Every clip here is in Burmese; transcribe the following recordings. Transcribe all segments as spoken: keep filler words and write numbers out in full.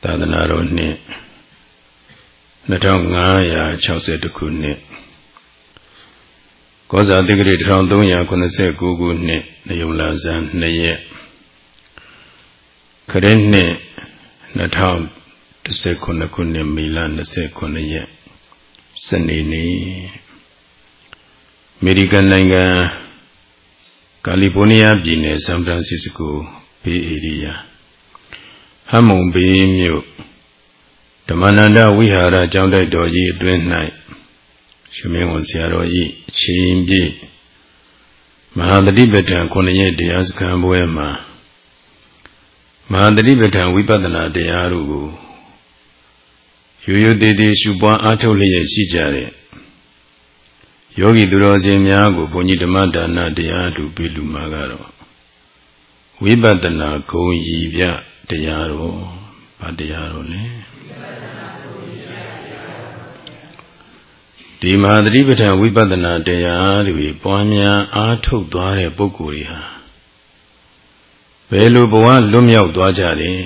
သာသနာတော်နှစ်နှစ်ထောင်ငါးရာ၆၁ခုနှစ်ကောဇာတိဂရိတစ်ထောင်သုံးရာခုနှစ်ကိုခုနှစ်နေုံလာဇန်နှစ်ရက်ခရစ်နှစ်နှစ်ထောင်တစ်ဆယ်ခုနှစ်ခုနှစ်မီလနှစ်ဆယ်ခုနှစ်ရက်စနေနေ့အမေရိကန်နိုင်ငံကာလီဖိုးနီးယားပြည်နယ်ဆန်ဖရန်စစ္စကိုဘေးဧရိယာဟမ်မုံဘေးမြို့ဓမ္မနန္ဒဝိဟာရကျောင်းတိုက်တော်ကြီးအတွင်း၌ရှင်မင်းဝန်ဆရာတော်၏အချိန်ပြည့်မဟာတတိပဋ္ဌာန်ခုနှစ်ရက်တရားစခန်းပွဲမှာမဟာတတိပဋ္ဌာန်ဝိပဿနာတရားတို့ကိုရိုးရိုးသေးသေးရှုပွားအားထုတ်လျက်ရှိကြတဲ့ယောဂီသူတော်စင်များကိုဘုန်းကြီးဓမ္မဒါနတရားတို့ပြုလူမှာကတော့ဝိပဿနာဂုဏ်ရည်ပြတရားတော်ဗာတရားတော်လေဒီမဟာသတိပဋ္ဌာန်ဝိပဿနာတရားတွေပွားများအားထုတ်သွားတဲ့ပုဂ္ဂိုလ်တွေဟာဘယ်လိုဘဝလွတ်မြောက်သွားကြတယ်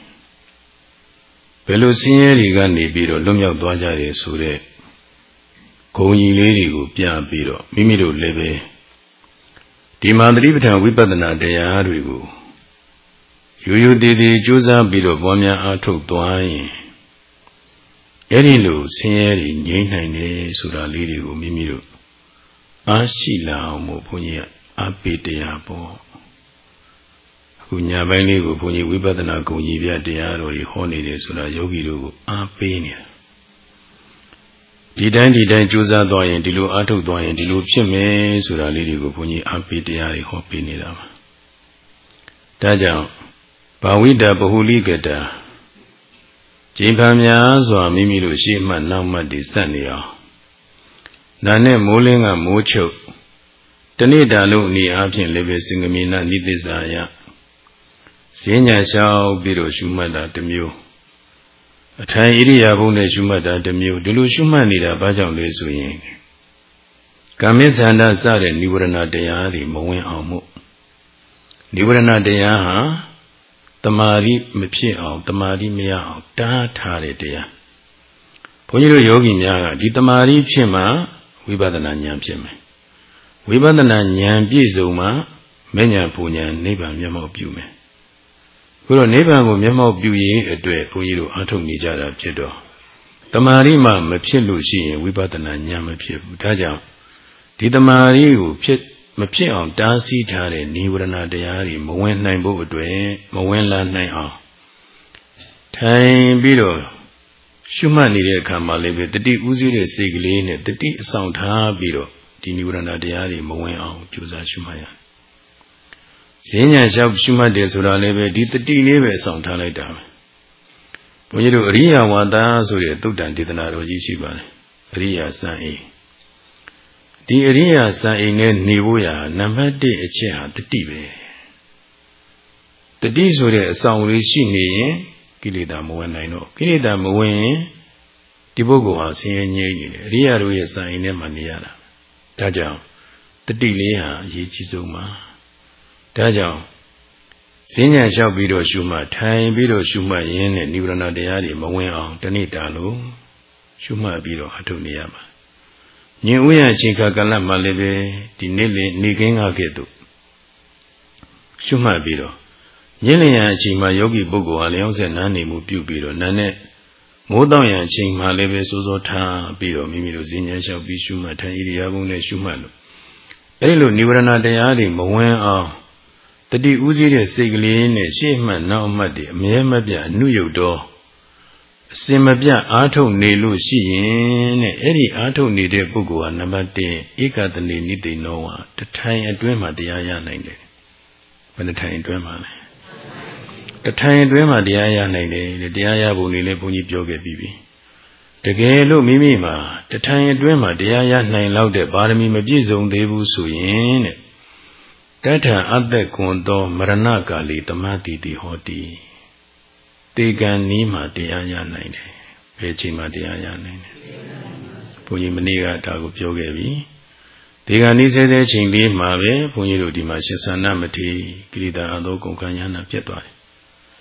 ဘယ်လိုဆင်းရဲတွေကနေပြီးတော့လွတ်မြောက်သွားကြတယ်ဆိုတဲ့ဂုဏ်ကြီးလေးတွေကိုပြပြီးတော့မိမိတို့လည်းပဲဒီမဟာသတိပဋ္ဌာန်ဝိပဿနာတရားတွေကိုရိုးရိုးသေးသေးကြိုးစားပြီးတော့ပွားများအားထုတ်သွားရင်အဲ့ဒီလိုဆင်းရဲတွေငြိမ်းနိုင်တယ်ဆိုတာလေးတွေကိုမိမိတို့အားရှိလာအောင်မို့ဘုန်းကြီးကအားပေးတရားပေါ့အခုညပိုင်းလေးကိုဘုန်းကြီးဝိပဿနာဂုဏ်ကြီးပြတရားတော်တွေဟောနေတယ်ဆိုတာယောဂီတို့ကိုအားပေးနေတာဒီတိုင်းဒီတိုင်းကြိုးစားသွားရင်ဒီလိုအားထုတ်သွားရင်ဒီလိုဖြစ်မယ်ဆိုတာလေးတွေကိုဘုန်းကြီးအားပေးတရားတွေဟောပေးနေတာပါဒါကြောင့်ဘာဝိတပဟုလိကတာကျင့်ဖန်များစွာမိမိတို့ရှေ့မှနောက်မှတည်ဆက်နေအောင်နာနဲ့မိုးလင်းကမိုးချုပ်တနေ့တာလုံးအနည်းအားဖြင့်လည်းပဲစင်္ဂမေနနိသစ္စာယဈဉ္ညာလျှောက်ပြီးတော့ရှုမှတ်တာတစ်မျိုးအထိုင်ဣရိယာပုနဲ့ရှုမှတ်တာတစ်မျိုးဒီလိုရှုမှတ်နေတာဘာကြောင့်လဲဆိုရင်ကာမိသန္တာစတဲ့និဝရဏတရားတွေမဝင်အောင်မို့និဝရဏတရားဟာတမာရီမဖြစ်အောင်တမာရီမရအောင်တားထားတဲ့တရားဘုန်းကြီးတို့ယောဂီများကဒီတမာရီဖြစ်မှဝိပဿနာဉာဏ်ဖြစ်မယ်ဝိပဿနာဉာဏ်ပြည့်စုံမှမဉဏ်ပူဉဏ်နိဗ္ဗာန်မျက်မှောက်ပြုမယ်ခုတော့နိဗ္ဗာန်ကိုမျက်မှောက်ပြုရေးအတွက်ဘုန်းကြီးတို့အားထုတ်နေကြတာဖြစ်တော့တမာရီမှမဖြစ်လို့ရှိရင်ဝိပဿနာဉာဏ်မဖြစ်ဘူးဒါကြောင့်ဒီတမာရီကိုဖြစ်မဖြစ်အောင်တားဆီးထားတဲ့និဝရဏတရားတွေမဝင်နိုင်ဖို့အတွက်မဝင်လာနိုင်အောင်ထိုင်ပြီးတော့ရှုမှတ်နေတဲ့အခါမှာလည်းပဲတတိဥစည်းတဲ့စိတ်ကလေးနဲ့တတိအဆောင်ထားပြီးတော့ဒီនិဝရဏတရားတွေမဝင်အောင်ကြိုးစားရှုမှတ်ရတယ်။ဈဉ္ညာလျှောက်ရှုမှတ်တယ်ဆိုတာလည်းပဲဒီတတိလေးပဲအဆောင်ထားလိုက်တာပဲ။ဘုန်းကြီးတို့အရိယဝါဒဆိုတဲ့သုတ္တန်ဒေသနာတော်ကြီးရှိပါတယ်။အရိယစံအိဒီအရိယာစံအိမ်နဲ့နေဖို့ရာနံပါတ်တစ်အချက်ဟာတတိပဲတတိဆိုတဲ့အဆောင်လေးရှိနေရင်ကိလေသာမဝင်နိုင်တော့ကိလေသာမဝင်ရင်ဒီပုဂ္ဂိုလ်ဟာဆင်းရဲငြိမ်းနေတယ်အရိယာတို့ရဲ့စံအိမ်ထဲမှာနေရတာဒါကြောင့်တတိလေးဟာအရေးကြီးဆုံးပါဒါကြောင့်ဈဉ္ညာလျှောက်ပြီးတော့ရှုမှတ်ထိုင်ပြီးတော့ရှုမှတ်ရင်းနဲ့និဝရဏတရားတွေမဝင်အောင်တနေ့တာလို့ရှုမှတ်ပြီးတော့အထုတ်နေရမှာညင်ဥယျာအချိန်ခါကလမှလည်းပဲဒီနေ့လေနေခင်းကားကဲ့သို့ရှုမှတ်ပြီးတော့ညင်လျာအချိန်မှာယောဂီပုဂ္ဂိုလ်ဟာလျောင်းဆက်နားနေမှုပြုပြီးတော့နာနဲ့မိုးတောင်ရအချိန်မှာလည်းပဲစိုးစိုးထားပြီးတော့မိမိတို့ဈဉ္ညာလျှောက်ပြီးရှုမှတ်ထိုင်ဣရိယာပုနဲ့ရှုမှတ်လို့အဲဒီလိုនិဝရဏတရားတွေမဝင်အောင်တတိဥစည်းတဲ့စိတ်ကလေးနဲ့ရှေ့မှတ်နောက်မှတ်တွေအမြဲမပြတ်အနုယုတ်တော့အစင်မပြတ်အားထုတ်နေလို့ရှိရင်တဲ့အဲ့ဒီအားထုတ်နေတဲ့ပုဂ္ဂိုလ်ဟာနံပါတ်တစ်ဧကတနေနိသိနောဝါတထိုင်အတွင်းမှာတရားရနိုင်တယ်ဘယ်နှထိုင်အတွင်းမှာလဲတထိုင်အတွင်းမှာတရားရနိုင်တယ်တရားရဖို့နေလဲဘုန်းကြီးပြောခဲ့ပြီးပြီတကယ်လို့မိမိမှာတထိုင်အတွင်းမှာတရားရနိုင်လောက်တဲ့ပါရမီမပြည့်စုံသေးဘူးဆိုရင်တဲ့တထအတ္တကွန်သောမရဏကာလီတမတိတိဟောတိတေကံနီးမှာတရားရနိုင်တယ်ဘယ်ချိန်မှာတရားရနိုင်တယ်ဘုန်းကြီးမနေ့ကဒါကိုပြောခဲ့ပြီတေကံနီးစေတဲ့ချိန်လေးမှာပဲဘုန်းကြီးတို့ဒီမှာရှင်သန္နမထေကိရိတာအသောကုန်ခံရနာပြတ်သွားတယ်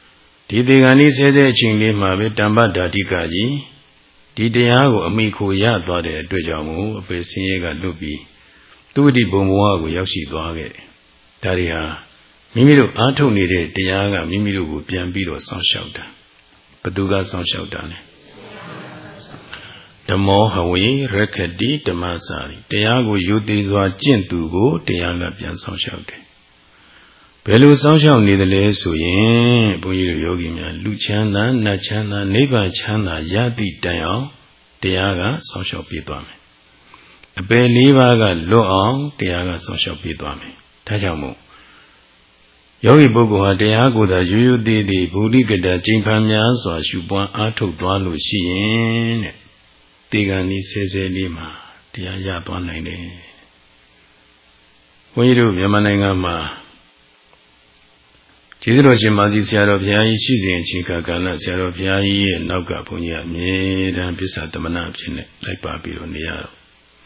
ဒီတေဂာနိဆဲဆဲအချိန်လေးမှာပဲတမ္ပဓာတိကကြီးဒီတရားကိုအမိခိုရသွားတဲ့အတွက်ကြောင့်မို့အပေဆင်းရဲကလွတ်ပြီးသူဝတိဘုံဘဝကိုရောက်ရှိသွားခဲ့တယ်။ဒါတွေဟာမိမိတို့အားထုတ်နေတဲ့တရားကမိမိတို့ကိုပြန်ပြီးတော့စောင့်ရှောက်တာဘသူကစောင့်ရှောက်တာလဲဓမ္မောဟဝေရက္ခတိဓမ္မစာရီတရားကိုယူသေးစွာကျင့်သူကိုတရားကပြန်စောင့်ရှောက်တယ်ဘယ်လိုစောင့်ရှောက်နေသလဲဆိုရင်ဘုန်းကြီးတို့ယောဂီများလူချမ်းသာနတ်ချမ်းသာနိဗ္ဗာန်ချမ်းသာရသည့်တိုင်အောင်တရားကစောင့်ရှောက်ပေးသွားမယ်အပယ်လေးပါးကလွတ်အောင်တရားကစောင့်ရှောက်ပေးသွားမယ်ဒါကြောင့်မို့ယောဂီပုဂ္ဂိုလ်ဟာတရားကိုယ်သာရိုးရိုးသေးသေးဗုဒ္ဓဂတကျင့်ဖန်များစွာရှုပွားအားထုတ်သွားလို့ရှိရင်တဲ့တေဂာနိဆဲဆဲလေးမှာတရားရသွားနိုင်တယ်ဘုန်းကြီးတို့မြန်မာနိုင်ငံမှာကျေးဇူးတော်ရှင်မာသီဆရာတော်ဘုရားကြီးရှိစဉ်အချိန်ကာလဆရာတော်ဘုရားကြီးရဲ့နောက်ကဘုန်းကြီးအမြဲတမ်းပစ္စတမနာဖြစ်နေလိုက်ပါပြီးတော့နေရတော့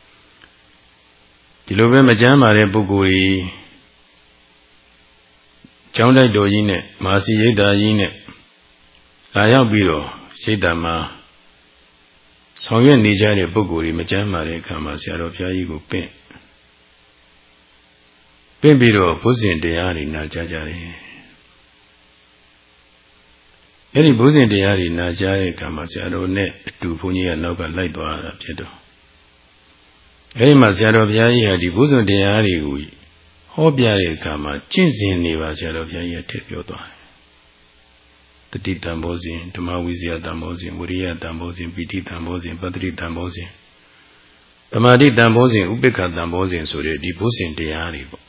ဒီလိုပဲမကြမ်းပါတဲ့ပုဂ္ဂိုလ်ကြီးကျောင်းတိုက်တော်ကြီးနဲ့မာစီရိတ်တာကြီးနဲ့လာရောက်ပြီးတော့ရိတ်တာမှာဆောင်ရွက်နေကြတဲ့ပုဂ္ဂိုလ်တွေမကြမ်းပါတဲ့အခါမှာဆရာတော်ဘုရားကြီးကိုပင့်ပင့်ပြီးတော့ဘုဇင်တရားတွေနာကြားကြတယ်အဲ့ဒီဘုဇင်တရားတွေနာကြားတဲ့အခါမှာဆရာတော်နဲ့အတူဘုန်းကြီးကနောက်ကလိုက်သွားတာဖြစ်တော့အဲ့ဒီမှာဆရာတော်ဘုရားကြီးဟာဒီဘုဇင်တရားတွေကိုဟောပြတဲ့အခါမှာကျင့်စဉ်နေပါဆရာတော်ဘုရားကြီးကထည့်ပြောသွားတယ်တတိတံဘောဇဉ်ဓမ္မဝိဇ္ဇာတံဘောဇဉ်ဝိရိယတံဘောဇဉ်ပိဋိတံဘောဇဉ်ပတ္တိတံဘောဇဉ်သမာဓိတံဘောဇဉ်ဥပိ္ပခတံဘောဇဉ်ဆိုတဲ့ဒီဘုဇင်တရားတွေပေါ့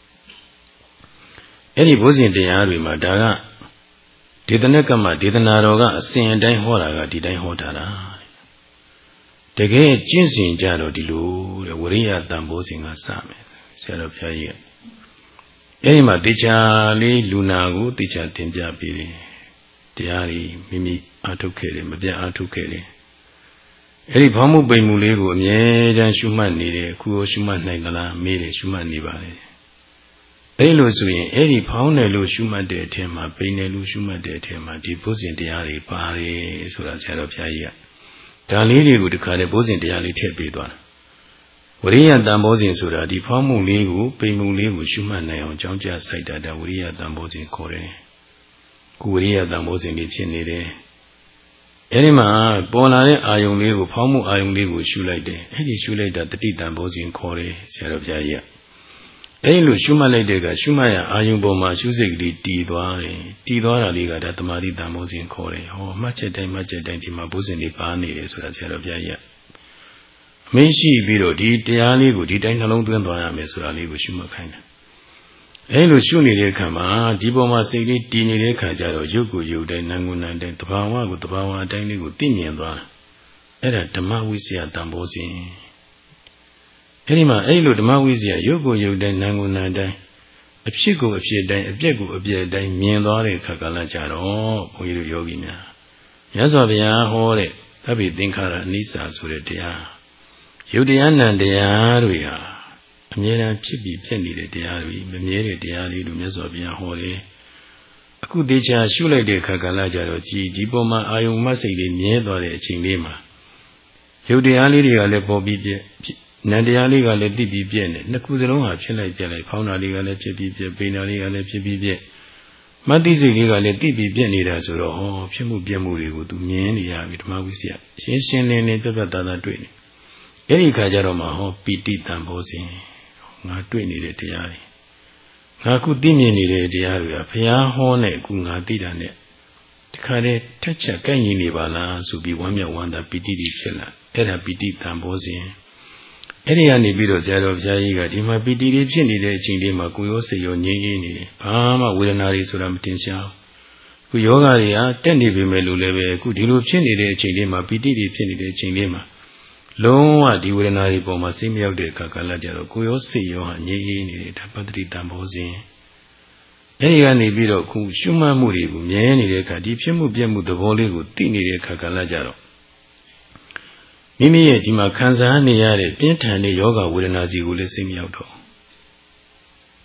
အဲ့ဒီဘုဇင်တရားတွေမှာဒါကဒေသနကမဒေသနာတော်ကအစဉ်အတိုင်းဟောတာကဒီတိုင်းဟောတာလားတကယ်ကျင့်စဉ်ကြတော့ဒီလိုတဲ့ဝိရိယတံဘောဇဉ်ကစမယ်ဆရာတော်ဘုရားကြီးကအဲ့ဒီမှာတေချာလေးလူနာကိုတေချာတင်ပြပေးတယ်တရားတွေမိမိအားထုတ်ခဲ့တယ်မပြတ်အားထုတ်ခဲ့တယ်အဲ့ဒီဘောင်းမှုပိန်မှုလေးကိုအမြဲတမ်းရှုမှတ်နေတယ်အခုရောရှုမှတ်နိုင်သလားမေးတယ်ရှုမှတ်နေပါလေအဲ့လိုဆိုရင်အဲ့ဒီဖောင်းတယ်လို့ရှုမှတ်တဲ့အထက်မှာပိန်တယ်လို့ရှုမှတ်တဲ့အထက်မှာဒီဘုဇင်တရားတွေပါတယ်ဆိုတာဆရာတော်ဘုရားကြီးကဒါလေးတွေကိုတခါတည်းဘုဇင်တရားလေးထည့်ပေးသွားတာဝိရိယတံဘောဇဉ်ဆိုတာဒီဖောင်းမှုလေးကိုပိန်မှုလေးကိုရှုမှတ်နိုင်အောင်ကြောင်းကြစိုက်တာဒါဝိရိယတံဘောဇဉ်ခေါ်တယ်ကိုဝိရိယတံဘောဇဉ်လေးဖြစ်နေတယ်အဲဒီမှာပေါ်လာတဲ့အာယုံလေးကိုဖောင်းမှုအာယုံလေးကိုရှုလိုက်တယ်အဲဒီရှုလိုက်တာတတိတံဘောဇဉ်ခေါ်တယ်ဆရာတော်ဘုရားကြီးကအဲဒီလိုရှုမှတ်လိုက်တဲ့ကရှုမှတ်ရအာယုံပေါ်မှာရှုစိတ်ကလေးတည်သွားတယ်တည်သွားတာလေးကဒါသမာဓိတံဘောဇဉ်ခေါ်တယ်ဟောမှတ်ချက်တိုင်းမှတ်ချက်တိုင်းဒီမှာဘောဇဉ်လေးပါနေတယ်ဆိုတာဆရာတော်ဘုရားကြီးကမင်းရှိပြီးတော့ဒီတရားလေးကိုဒီတိုင်းနှလုံးသွင်းသွားရမယ်ဆိုတာလေးကိုရှုမှတ်ခိုင်းတယ်အဲလိုရှုနေတဲ့အခါမှာဒီပေါ်မှာစိတ်လေးတည်နေတဲ့အခါကျတော့ရုပ်ကိုရုပ်တိုင်းနာမ်ကိုနာမ်တိုင်းသဘာဝကိုသဘာဝအတိုင်းလေးကိုသိမြင်သွားအဲ့ဒါဓမ္မဝိဇ္ဇာတံဘောဇဉ်အဲဒီမှာအဲ့လိုဓမ္မဝိဇ္ဇာရုပ်ကိုရုပ်တိုင်းနာမ်ကိုနာမ်တိုင်းအဖြစ်ကိုအဖြစ်တိုင်းအပြက်ကိုအပြက်တိုင်းမြင်သွားတဲ့အခါကလည်းကြတော့ဘုန်းကြီးတို့ယောဂီများမြတ်စွာဘုရားဟောတဲ့သဗ္ဗေသင်္ခါရအနိစ္စဆိုတဲ့တရားယုတ်တရားနံတရားတွေဟာအမြဲတမ်းဖြစ်ပြီးပြည့်နေတဲ့တရားတွေမမြဲတဲ့တရားတွေလို့မြတ်စွာဘုရားဟောတယ်အခုတေချာရှုလိုက်တဲ့အခါကလည်းကြတော့ကြည်ဒီပေါ်မှာအာယုံမစိတ်လေးမြဲသွားတဲ့အချိန်လေးမှာယုတ်တရားလေးတွေကလည်းပေါ်ပြီးပြည့်နံတရားလေးကလည်းတိပြီးပြည့်နေနှစ်ခုစလုံးဟာဖြစ်လိုက်ပြည့်လိုက်ဖောင်းတာလေးကလည်းဖြစ်ပြီးပြည့်ပိန်တာလေးကလည်းဖြစ်ပြီးပြည့်မတ္တိစိတ်လေးကလည်းတိပြီးပြည့်နေတာဆိုတော့ဟောဖြစ်မှုပြည့်မှုတွေကိုသူမြင်နေရပြီဓမ္မဝိဇ္ဇာရှင်းရှင်းလင်းလင်းပြတ်ပြတ်သားသားတွေ့နေအဲ့ဒီခါကျတော့မှဟောပိဋိတံဘောဇဉ်ငါတွေ့နေတဲ့တရားတွေငါခုသိမြင်နေတဲ့တရားတွေကဘုရားဟောနဲ့အခုငါသိတာနဲ့တခါတည်းထက်ချက်ကိုက်ညီနေပါလားဆိုပြီးဝမ်းမြောက်ဝမ်းသာပိဋိတိဖြစ်လာအဲ့ဒါပိဋိတံဘောဇဉ်အဲ့ဒီကနေပြီးတော့ဆရာတော်ဘုရားကြီးကဒီမှာပိဋိတိဖြစ်နေတဲ့အချိန်လေးမှာကိုယ်ရောစိတ်ရောငြိမ်းငြိမ်းနေတယ်ဘာမှဝေဒနာတွေဆိုတာမတင်ရှားဘူးခုယောဂတွေဟာတက်နေပြီမဲ့လို့လည်းပဲအခုဒီလိုဖြစ်နေတဲ့အချိန်လေးမှာပိဋိတိဖြစ်နေတဲ့အချိန်လေးမှာလုံးဝဒီဝေဒနာတွေပေါ်မှာစိတ်မရောက်တဲ့အခါကလည်းကြတော့ကိုယ်ရောစိတ်ရောဟာငြိမ်းငြိမ်းနေတယ်ဒါပတ္တိတံဘောဇဉ်အဲဒီကနေပြီးတော့ခုရှုမှတ်မှုတွေကိုမြဲနေတဲ့အခါဒီဖြစ်မှုပြည့်မှုသဘောလေးကိုသိနေတဲ့အခါကလည်းကြတော့မိမိရဲ့ဒီမှာခံစားနေရတဲ့ပြင်းထန်တဲ့ယောဂဝေဒနာစီကိုလည်းစိတ်မရောက်တော့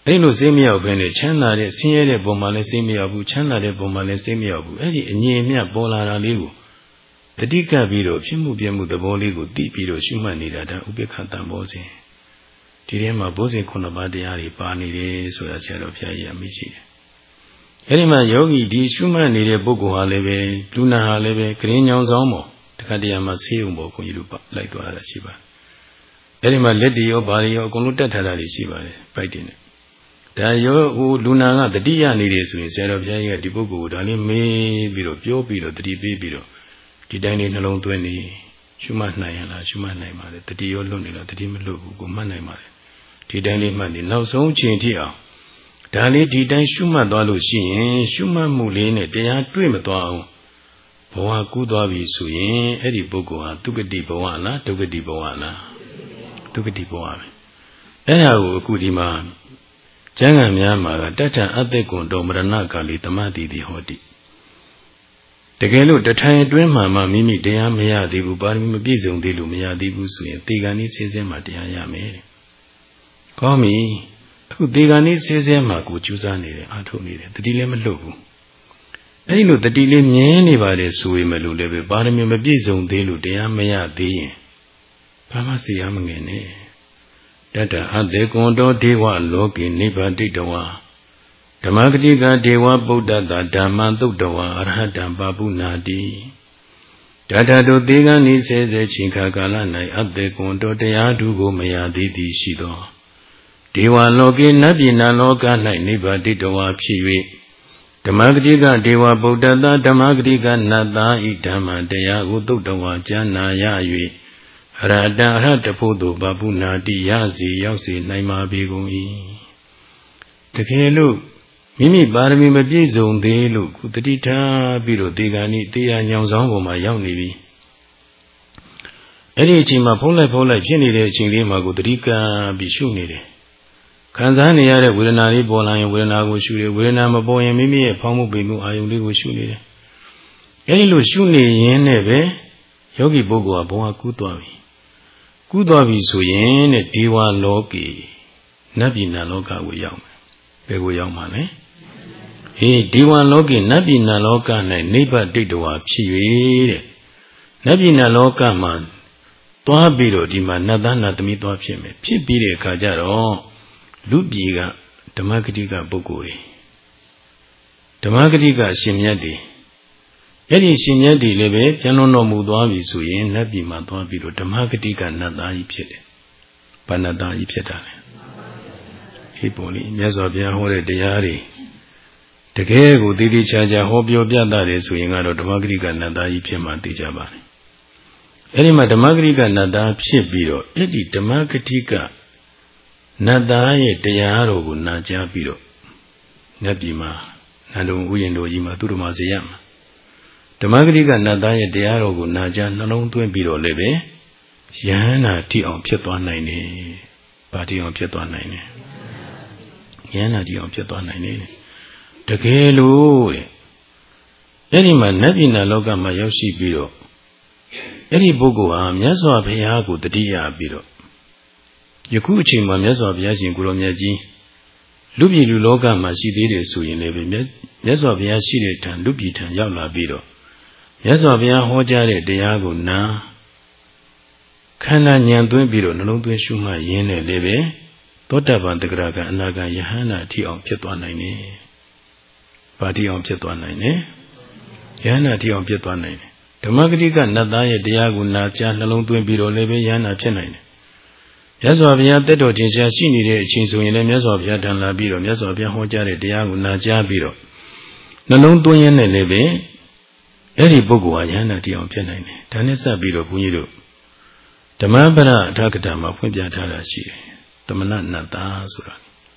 အဲ့လိုစိတ်မရောက်ဘဲနဲ့ချမ်းသာတဲ့ဆင်းရဲတဲ့ပုံမှန်လည်းစိတ်မရောက်ဘူးချမ်းသာတဲ့ပုံမှန်လည်းစိတ်မရောက်ဘူးအဲ့ဒီအငြိအမြတ်ပေါ်လာတာလေးကိုတတိကပ်ပြီးတော့ဖြစ်မှုပြမှုသဘောလေးကိုသိပြီးတော့ရှုမှတ်နေတာဒါဥပေက္ခတံဘောစဉ်ဒီထဲမှာဘုဇင်ခုနှစ်ပါးတရားတွေပါနေတယ်ဆိုတာဆရာတော်ဘုရားကြီးအမိရှိတယ်အဲ့ဒီမှာယောဂီဒီရှုမှတ်နေတဲ့ပုဂ္ဂိုလ်ဟာလည်းပဲလူနာဟာလည်းပဲဂရင်းညောင်ဆောင်ပေါ်တခါတည်းမှာဆေးုံပေါ်ခွန်ကြီးတို့လိုက်သွားတာရှိပါတယ်အဲ့ဒီမှာလက်တီရောဘာတွေရောအကုန်လုံးတက်ထားတာတွေရှိပါတယ်ပိုက်တင်နဲ့ဒါရောဟိုလူနာကတတိယနေတယ်ဆိုရင်ဆရာတော်ဘုရားကြီးကဒီပုဂ္ဂိုလ်ကိုဒါလေးမေးပြီးတော့ပြောပြီးတော့တတိပေးပြီးတော့ဒီတိုင်းလေးနှလုံးသွင်းနေရှုမှတ်နိုင်ရလားရှုမှတ်နိုင်ပါလေတတိရောလွတ်နေလားတတိမလွတ်ဘူးကိုမှတ်နိုင်ပါလေဒီတိုင်းလေးမှတ်နေနောက်ဆုံးချိန်ထိအောင်ဒါလေးဒီတိုင်းရှုမှတ်သွားလို့ရှိရင်ရှုမှတ်မှုလေးနဲ့တရားတွေ့မသွားအောင်ဘဝကူးသွားပြီဆိုရင်အဲ့ဒီပုဂ္ဂိုလ်ဟာဒုက္ခတိဘဝလားဒုက္ခတိဘဝလားဒုက္ခတိဘဝပဲအဲ့ဒါကိုအခုဒီမှာကျမ်းဂန်များမှာကတထံအသက်ကွန်တော်မရဏကာလီတမတိတိဟောတိတကယ်လို့တထိုင်အတွင်းမှာမှမိမိတရားမရသေးဘူးပါရမီမပြည့်စုံသေးလို့မရသေးဘူးဆိုရင်သေဂန်ဤဆင်းဆင်းမှာတရားရမယ်တဲ့ကောင်းပြီအခုသေဂန်ဤဆင်းဆင်းမှာကိုကြိုးစားနေတယ်အားထုတ်နေတယ်တတိလည်းမလွတ်ဘူးအဲ့ဒီလိုတတိလေးမြင်နေပါတယ်ဆိုရင်မလို့လည်းပဲပါရမီမပြည့်စုံသေးလို့တရားမရသေးရင်ဘာမှစီရမငင်နဲ့တတအတေကွန်တော်ဒေဝလောကေနိဗ္ဗာတိတဝါဓမ္မဂတိကဒေဝဗုဒ္ဓတာဓမ္မသုတ်တဝါအရဟတံပါပုနာတိတထတို့သေကံဤဆဲဆဲချိန်ခါကာလ၌အတေကွန်တော်တရားဓုကိုမရသေးသည်ရှိသောဒေဝလောကေနတ်ပြည်နာလောက၌နိဗ္ဗာတိတဝါဖြစ်၍ဓမ္မဂတိကဒေဝဗုဒ္ဓတာဓမ္မဂတိကနတ်သားဤဓမ္မတရားကိုသုတ်တဝါကျမ်းနာရ၍အရဟတအရဟတဖို့သို့ဗဗုနာတိရစီရောက်စီနိုင်ပါပေကုန်၏တကယ်လို့မိမိပါရမီမပြည့်စုံသေးလို့ကုတတိထားပြီးတော့ဒေဂာနိတရားညောင်ဆောင်ပေါ်မှာရောက်နေပြီအဲ့ဒီအချိန်မှာဖုံးလိုက်ဖုံးလိုက်ဖြစ်နေတဲ့အချိန်လေးမှာကိုတတိကပြီးရှုနေတယ်ခံစားနေရတဲ့ဝေဒနာလေးပေါ်လာရင်ဝေဒနာကိုရှုတယ်ဝေဒနာမပေါ်ရင်မိမိရဲ့ဖောင်းမှုပိန်မှုအာယုန်လေးကိုရှုနေတယ်အဲ့ဒီလိုရှုနေရင်းနဲ့ပဲယောဂီပုဂ္ဂိုလ်ကဘဝကူးသွားပြီကူးသွားပြီဆိုရင်တဲ့ဒေဝလောကေနတ်ပြည်နတ်လောကကိုရောက်မယ်ဘယ်ကိုရောက်မှာလဲဟေးဒေဝလောကေနတ်ပြည်နတ်လောက၌နိဗ္ဗာန်တိတ်တော်ဖြစ်၍တဲ့နတ်ပြည်နတ်လောကမှာသွားပြီးတော့ဒီမှာနတ်သားနတ်သမီးသွားဖြစ်မယ်ဖြစ်ပြီးတဲ့အခါကျတော့လူပြည်ကဓမ္မဂတိကပုဂ္ဂိုလ်တွေဓမ္မဂတိကအရှင်မြတ်တွေအဲ့ဒီရှင်မြတ်တွေလည်းပဲပြန်လွန်တော်မူသွားပြီဆိုရင်နတ်ပြည်မှာသွားပြီးတော့ဓမ္မဂတိကနတ်သားကြီးဖြစ်တယ်ဘာနတ်သားကြီးဖြစ်တာလဲဟေးပေါ်လေမြတ်စွာဘုရားဟောတဲ့တရားတွေတကယ်ကိုတည်တည်ချာချာဟောပြောပြတာတယ်ဆိုရင်ကတော့ဓမ္မဂတိကနတ်သားကြီးဖြစ်မှသိကြပါလိမ့်အဲ့ဒီမှာဓမ္မဂတိကနတ်သားဖြစ်ပြီးတော့အဲ့ဒီဓမ္မဂတိကနတ်သားရဲ့တရားတော်ကိုနာကြားပြီးတော့နတ်ပြည်မှာနန္ဒုံဥယျာဉ်တော်ကြီးမှာသူတော်မဇေယမှာဓမ္မဂတိကနတ်သားရဲ့တရားတော်ကိုနာကြားနှလုံးသွင်းပြီးတော့လည်းပဲယဟန္တာတိအောင်ဖြစ်သွားနိုင်တယ်။ဘာတိအောင်ဖြစ်သွားနိုင်လဲ။ယဟန္တာတိအောင်ဖြစ်သွားနိုင်တယ်။တကယ်လို့တဲ့အဲ့ဒီမှာနတ်ပြည်နာလောကမှာရောက်ရှိပြီးတော့အဲ့ဒီပုဂ္ဂိုလ်ဟာမြတ်စွာဘုရားကိုတတိယပြီးတော့ယခုအချိန်မှာမြတ်စွာဘုရားရှင်ကိုရောမြတ်ကြီးလူပြည်လူလောကမှာရှိသေးတယ်ဆိုရင်လည်းပဲမြတ်စွာဘုရားရှိတဲ့ထံလူပြည်ထံရောက်လာပြီးတော့မြတ်စွာဘုရားဟောကြားတဲ့တရားကိုနာခန္ဓာဉာဏ်သွင်းပြီးတော့နှလုံးသွင်းရှုမှတ်ရင်းနဲ့လည်းပဲသောတပန်တဂရကအနာဂံယဟန္တာအထိအောင်ဖြစ်သွားနိုင်တယ်။ဘာတိအောင်ဖြစ်သွားနိုင်လဲ။ယဟန္တာအထိအောင်ဖြစ်သွားနိုင်တယ်။ဓမ္မဂတိကနတ်သားရဲ့တရားကိုနာကြားနှလုံးသွင်းပြီးတော့လည်းပဲယဟန္တာဖြစ်နိုင်တယ်။မြတ်စွာဘုရားတက်တော်တင်ရှားရှိနေတဲ့အချိန်ဆိုရင်လည်းမြတ်စွာဘုရားထံလာပြီးတော့မြတ်စွာဘုရားဟောကြားတဲ့တရားကိုနာကြားပြီးတော့နှလုံးသွင်းရင်းနဲ့လည်းပဲအဲ့ဒီပုဂ္ဂိုလ်ဟာယဟန္တာတိအောင်ဖြစ်နိုင်တယ်။ဒါနဲ့စပ်ပြီးတော့ဘုန်းကြီးတို့ဓမ္မပဒအထာကတာမှာဖွင့်ပြထားတာရှိတယ်။သမဏနတ္တာဆိုတာ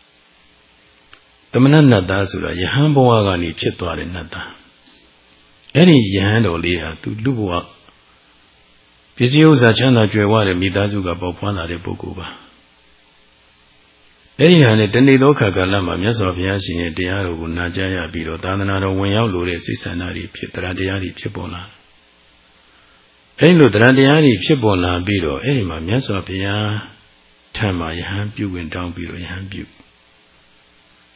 သမဏနတ္တာဆိုတာယဟန်ဘဝကနေဖြစ်သွားတဲ့နတ္တာ။အဲ့ဒီယဟန်တော်လေးဟာသူလူဘဝပစ္စည်းဥစ္စာချမ်းသာကြွယ်ဝတဲ့မိသားစုကပေါ်ဖွားလာတဲ့ပုဂ္ဂိုလ်ပါ။အဲ့ဒီဟာနဲ့တဏှိသောခါကာလမှာမြတ်စွာဘုရားရှင်ရဲ့တရားတော်ကိုနာကြားရပြီးတော့သာသနာတော်ဝင်ရောက်လို့တဲ့စိတ်ဆန္ဒတွေဖြစ်တရားတရားတွေဖြစ်ပေါ်လာ။အဲ့လိုတရားတရားတွေဖြစ်ပေါ်လာပြီးတော့အဲ့ဒီမှာမြတ်စွာဘုရားထံမှာယဟန်ပြုဝင်တောင်းပြီးတော့ယဟန်ပြု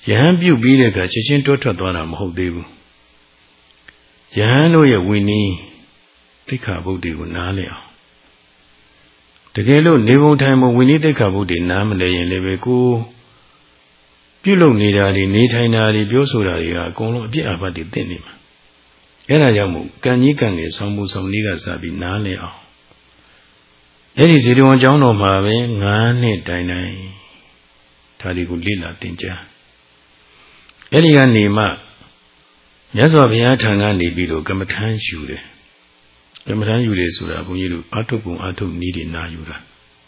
Yahan Pu be the Gachin Tota Dwana Modebu Yahan Oya Winnie Tika Budi Nalia. The Galo Nevo time of Winnie the Kabudi Namale and Lebeku Pulo Nidari, Nitainari, Biosurari, Golo Biabadi Denim. Erayamu, Ganyikan is almost some niggas have been Nalia. There is it on John of Mave, Nane Dinai Tadigulila Tinja. Eliani Ma Yazwabia Tangani Bido, Gamatan Shure. Gamatan Yure Sura, Buyu, Atopum Atom needing Nayura.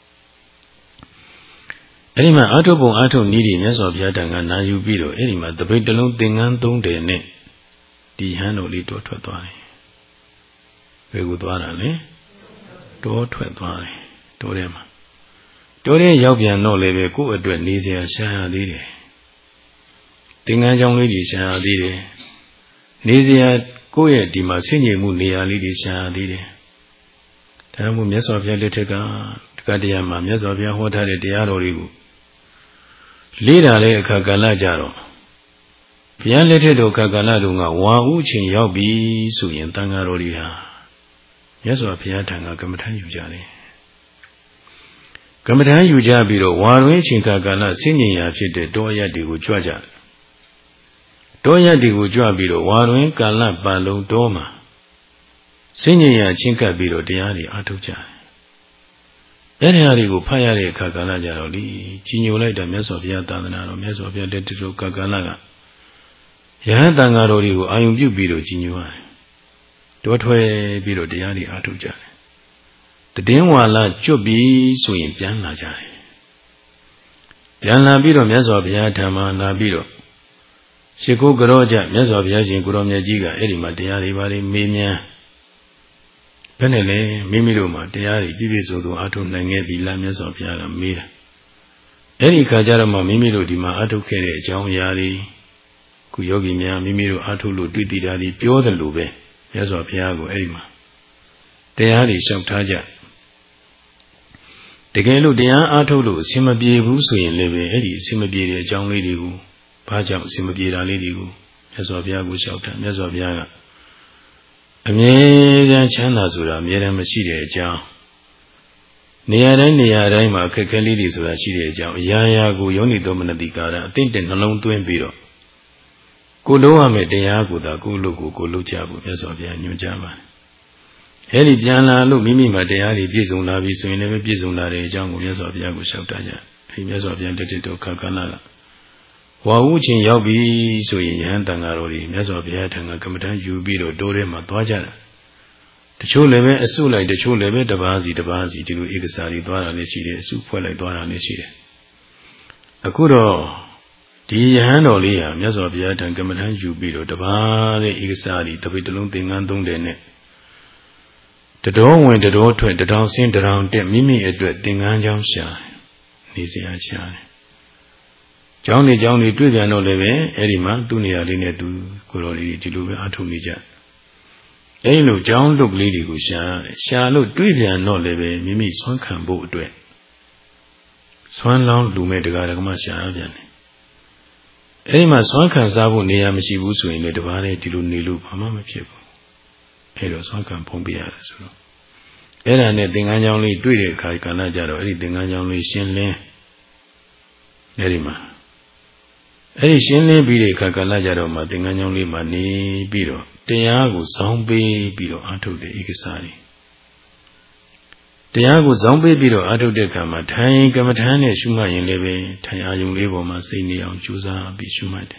Elima Atopum Atom needing Yazwabia Tanga Nayu Bido, Elima, the Bedalon Dingan Dong de Ne, the Hanoli Dotwani. Vegudwana, Dotwani, Dorema. Dore Yabian no leve go at Nizia Shah Dide. Dingan young lady Shah Dide. Nizia go at Dimasini Munia Lady Shah Dide. Tamu Mesovia Letega, Gadiama Mesovia Hota de Diarorigu. Lida le Kagala Jaro. Pian letedo Kagaladunga, Wa Uchin Yabi, Suyan Tangaroria. Yaswa Piatanga Gamatan Yujari. Gamatan Yujabiro, Warwin Chinkagala, singing after Doya de Ujaja. Doya de Ujabiro, Warwin Gala Balo Doma. Singing a Chinkabiro Diari Atuja. Eriari Payare Kagala Jaroli, Chinula, the Mesovia Dana, Mesovia de Kagalaga. Yahantangarori, I am you biro Jinua. Dotway biro Diari Atuja. The Denwala Jobi swing Piana Jai. Piana biro Mesovia Tama Nabiro. Shiko Garoja, Mesovia Guromia Giga, Erima Diari Vari Mimia. Penele, Mimiruma, Diari, Bibiso, Atum Nangebi, Lamias of Yara Mira. Erika Jarama Mimiro Dima Atu Kere, John Yari. Yogi Mia Mimiru Atulu Didi Daddy Pure the Lube, Yazo Piago Elma. They are the Shoptaja. The Galo de Atulu, Simabi Busu in Leve, Eddie, Simabi, John Lady who, Pajam, Simabi Lady who, Yazo Piago Shopta, Yazo Piaga. A million Chanazura, Mira Machide Jao. Near Near Rima, Kakalidis, Rachide Jao, Yaya go Yoni Dominadicara, think then alone to Empiro. Kuluwa me Deaguda, Gulugu, Gulujabu, Mesovia, New Java. Heli Piana, look, Mimi, my Deari, Bizuna, so you never Bizuna, Jango, Mesovia, Shoptaja, Mesovia, Detito, Kakanaga. Wauchin Yabi, so in Yantangarori, Mesovia, Tanga, Kamatan, Yubiro, Dore, Matwaja. The show level, as soon like the show level, the Bazi, the Bazi, to Igasari, Dwana, Nechide, Super like Dwana, Nechide. Akuro. The Hanolia, Mesovia, and Gamatan Jubilo, the Bari, Igasari, the Vitalum thing and don't they net. The door went the door to the down sent around them, Mimi at the thing and Jam Shy. Nisia Shy. Johnny Johnny Duviano Leve, Erima, Dunia Lina to Coroli, Tiluva, Atunija. Elo, John look lady who shall, shall look Duviano Leve, Mimi, Swan can boat to it. Swan long do make the Garamasha. Erima Swankan Zabu near Mishibusu in the Devare Tilu Nilu, Pamama people. Edo Swankan Pompia. Era netting only do it, Kaikanaja or anything only Shinle. Erima. Eri Shinle be the Kakanaja or Mating only Mani Biro. Teago Zombie Biro Ato de Igasari. Teago Zombie Biro Ato de Kamatan, Kamatane, Shuma in Leve, Tayayung Levo Masini on Chusa, Bishumat.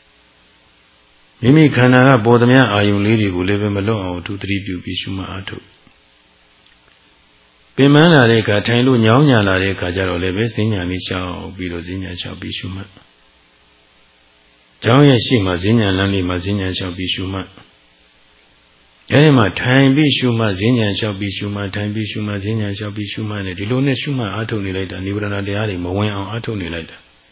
Mimi Kanara Bodamia, Ayung Lady who live in Malo, two three Pu Bishuma Ato. Pimana Reka, Tailu Nyanya Lareka Jaro Leve, Sinya Nisha, Biro Zinya shall be Shuma. Jaya Shima Zinya Lani Mazinya shall be Shuma. Erima time be Shuma Zinya shall be Shuma, time be Shuma Zinya shall be Shuma, and the Lone Shuma Atoni later, Nibrana de Ari, Moen on Atoni later.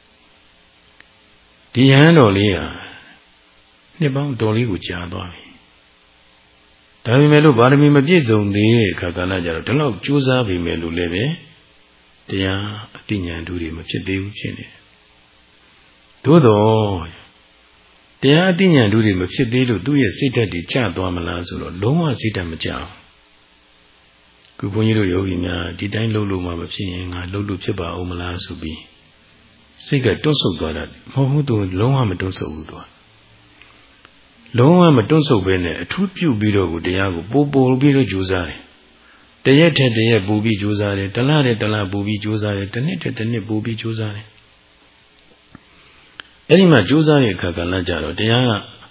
The hand or Leah Nebang Dolly with Jadoi. Tamimelo Barmi Mabizo, the Kakanaja, the log Jusa, Vimelu Leve, they are Tinya and Duri Machide Uchini. သို့တော့တရားအသိဉာဏ်တို့တွေမဖြစ်သေးလို့သူ့ရဲ့စိတ်ဓာတ်တွေကျသွားမလားဆိုတော့လုံးဝစိတ်ဓာတ်မကျအောင်ခုဘုန်းကြီးတို့ယောဂီများဒီတိုင်းလှုပ်လို့မှမဖြစ်ရင်ငါလှုပ်လို့ဖြစ်ပါဦးမလားဆိုပြီးစိတ်ကတွန့်ဆုတ်သွားတာမဟုတ်ဘူးသူလုံးဝမတွန့်ဆုတ်ဘူးသူလုံးဝမတွန့်ဆုတ်ဘဲနဲ့အထူးပြုပြီးတော့ကိုတရားကိုပို့ပို့ပြီးတော့ကြိုးစားတယ်တရက်ထက်တရက်ပူပြီးကြိုးစားတယ်တလားတဲ့တလားပူပြီးကြိုးစားတယ်တစ်နှစ်ထက်တစ်နှစ်ပူပြီးကြိုးစားတယ်အဲ့ဒီမှာကြိုးစားတဲ့အခါကလည်းကြတော့တရားက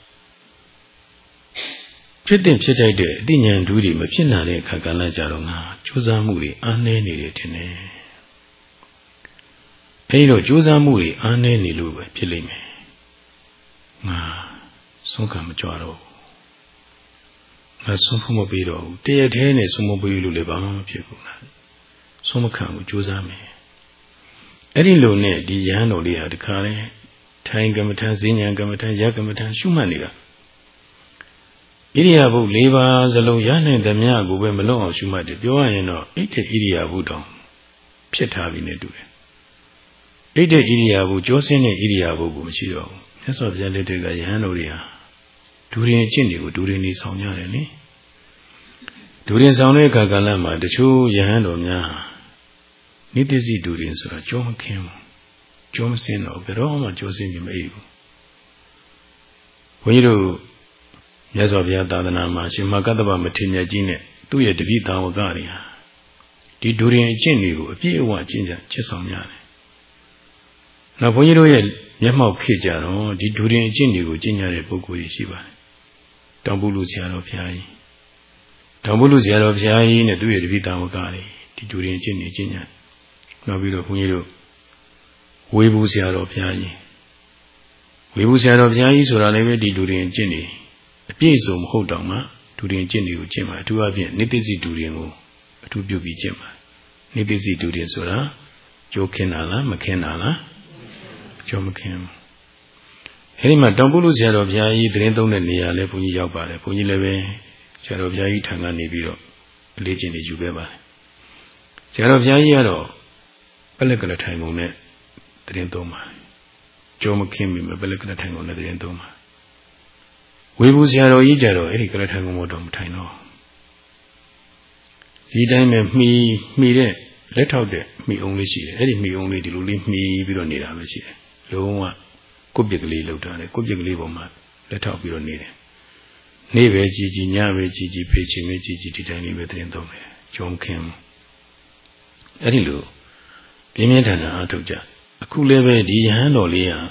ဖြစ်တဲ့ဖြစ်တတ်တဲ့အသိဉာဏ်ဓုတွေမဖြစ်နိုင်တဲ့အခါကလည်းကြတော့ငါကြိုးစားမှုတွေအားနည်းနေတယ်ထင်တယ်အဲ့တော့ကြိုးစားမှုတွေအားနည်းနေလို့ပဲဖြစ်လိမ့်မယ်ငါဆုံးခံမကြွတော့ငါဆုံးဖို့မပေးတော့ဘူးတရက်တည်းနဲ့ဆုံးမပေးလို့လည်းဘာမှမဖြစ်ဘူးလားဆုံးမခံဘူးကြိုးစားမယ်အဲ့ဒီလိုနဲ့ဒီယဟန်တော်လေးဟာတခါလဲထိုင်ကမ္မထံဈဉ္ဉံကမ္မထံယကမ္မထံရှုမှတ်နေတာဣရိယာပု၄ပါးစလုံးရနိုင်သမျှကိုပဲမလွတ်အောင်ရှုမှတ်တယ်ပြောရရင်တော့ဣတိဣရိယာပုတောင်ဖြစ်ထားပြီနဲ့တူတယ်ဣတိဣရိယာပုကြောစင်းတဲ့ဣရိယာပုကိုမရှိတော့ဘူးမြတ်စွာဘုရားလက်ထက်ကယဟန်တော်တွေဟာဒူရင်အကျင့်တွေကိုဒူရင်နေဆောင်ကြတယ်လေဒူရင်ဆောင်တဲ့အခါကလည်းမှတချို့ယဟန်တော်များနိတ္တစီဒူရင်ဆိုတာကြောမခင်းဘူးကြောမစင်းတော့ဘယ်တော့မှကြောစင်းပြီးမအေးဘူးဘုန်းကြီးတို့မြတ်စွာဘုရားသာသနာမှာရှင်မကတ္တဗမထေရမြတ်ကြီးနဲ့သူ့ရဲ့တပည့်တော်ဝကတွေဟာဒီဒူရင်အကျင့်တွေကိုအပြည့်အဝကျင့်ကြချစ်ဆောင်ကြတယ်နောက်ဘုန်းကြီးတို့ရဲ့မျက်မှောက်ခေကြတော့ဒီဒူရင်အကျင့်တွေကိုကျင့်ကြတဲ့ပုဂ္ဂိုလ်ကြီးရှိပါတယ်တောင်ပုလူဆရာတော်ဘုရားကြီးတောင်ပုလူဆရာတော်ဘုရားကြီးနဲ့သူ့ရဲ့တပည့်တော်ဝကတွေဒီဒူရင်အကျင့်တွေကျင့်ကြတယ်နောက်ပြီးတော့ဘုန်းကြီးတို့ဝေဘူးဆရာတော်ဘုရားကြီးဝေဘူးဆရာတော်ဘုရားကြီးဆိုတာလည်းပဲဒီဒူရင်အကျင့်တွေအပြည့်စုံမဟုတ်တော့မှဒူရင်အကျင့်တွေကိုကျင့်ပါအထူးအဖြင့်နိတ္တိစီဒူရင်ကိုအထူးပြုပြီးကျင့်ပါနိတ္တိစီဒူရင်ဆိုတာကြိုးခင်းတာလားမခင်းတာလားကြိုးမခင်းဘူးအဲဒီမှာတောင်ပုလူဆရာတော်ဘုရားကြီးသတင်းသုံးတဲ့နေရာလဲဘုန်းကြီးရောက်ပါတယ်ဘုန်းကြီးလည်းပဲဆရာတော်ဘုရားကြီးထံကနေပြီးတော့အလေးကျင့်နေယူခဲ့ပါတယ်ဆရာတော်ဘုရားကြီးကတော့ပလက်ကလထိုင်ကုန်နဲ့သတင်းသုံးပါတယ်ကြိုးမခင်းပြီမပလက်ကလထိုင်ကုန်နဲ့သတင်းသုံးပါဝေဘူးဆရာတော်ကြီးကြတော့အဲ့ဒီကလထိုင်ကုန်မတော်မထိုင်တော့ဒီတိုင်းပဲမှီမှီတဲ့လက်ထောက်တဲ့မှီအောင်လေးရှိတယ်အဲ့ဒီမှီအောင်လေးဒီလိုလေးမှီပြီးတော့နေတာပဲရှိတယ်လုံးဝကိုယ့်ပြက်ကလေးလောက်ထားတယ်ကိုယ့်ပြက်ကလေးပေါ်မှာလက်ထောက်ပြီးတော့နေတယ်နေ့ပဲကြည်ကြည်ညပဲကြည်ကြည်ဖေးချင်ပဲကြည်ကြည်ဒီတိုင်းလေးပဲသတင်းသုံးတယ်ကြုံခင်းအဲ့ဒီလိုပြင်းပြင်းထန်ထန်အားထုတ်ကြအခုလည်းပဲဒီယဟန်တော်လေးဟာ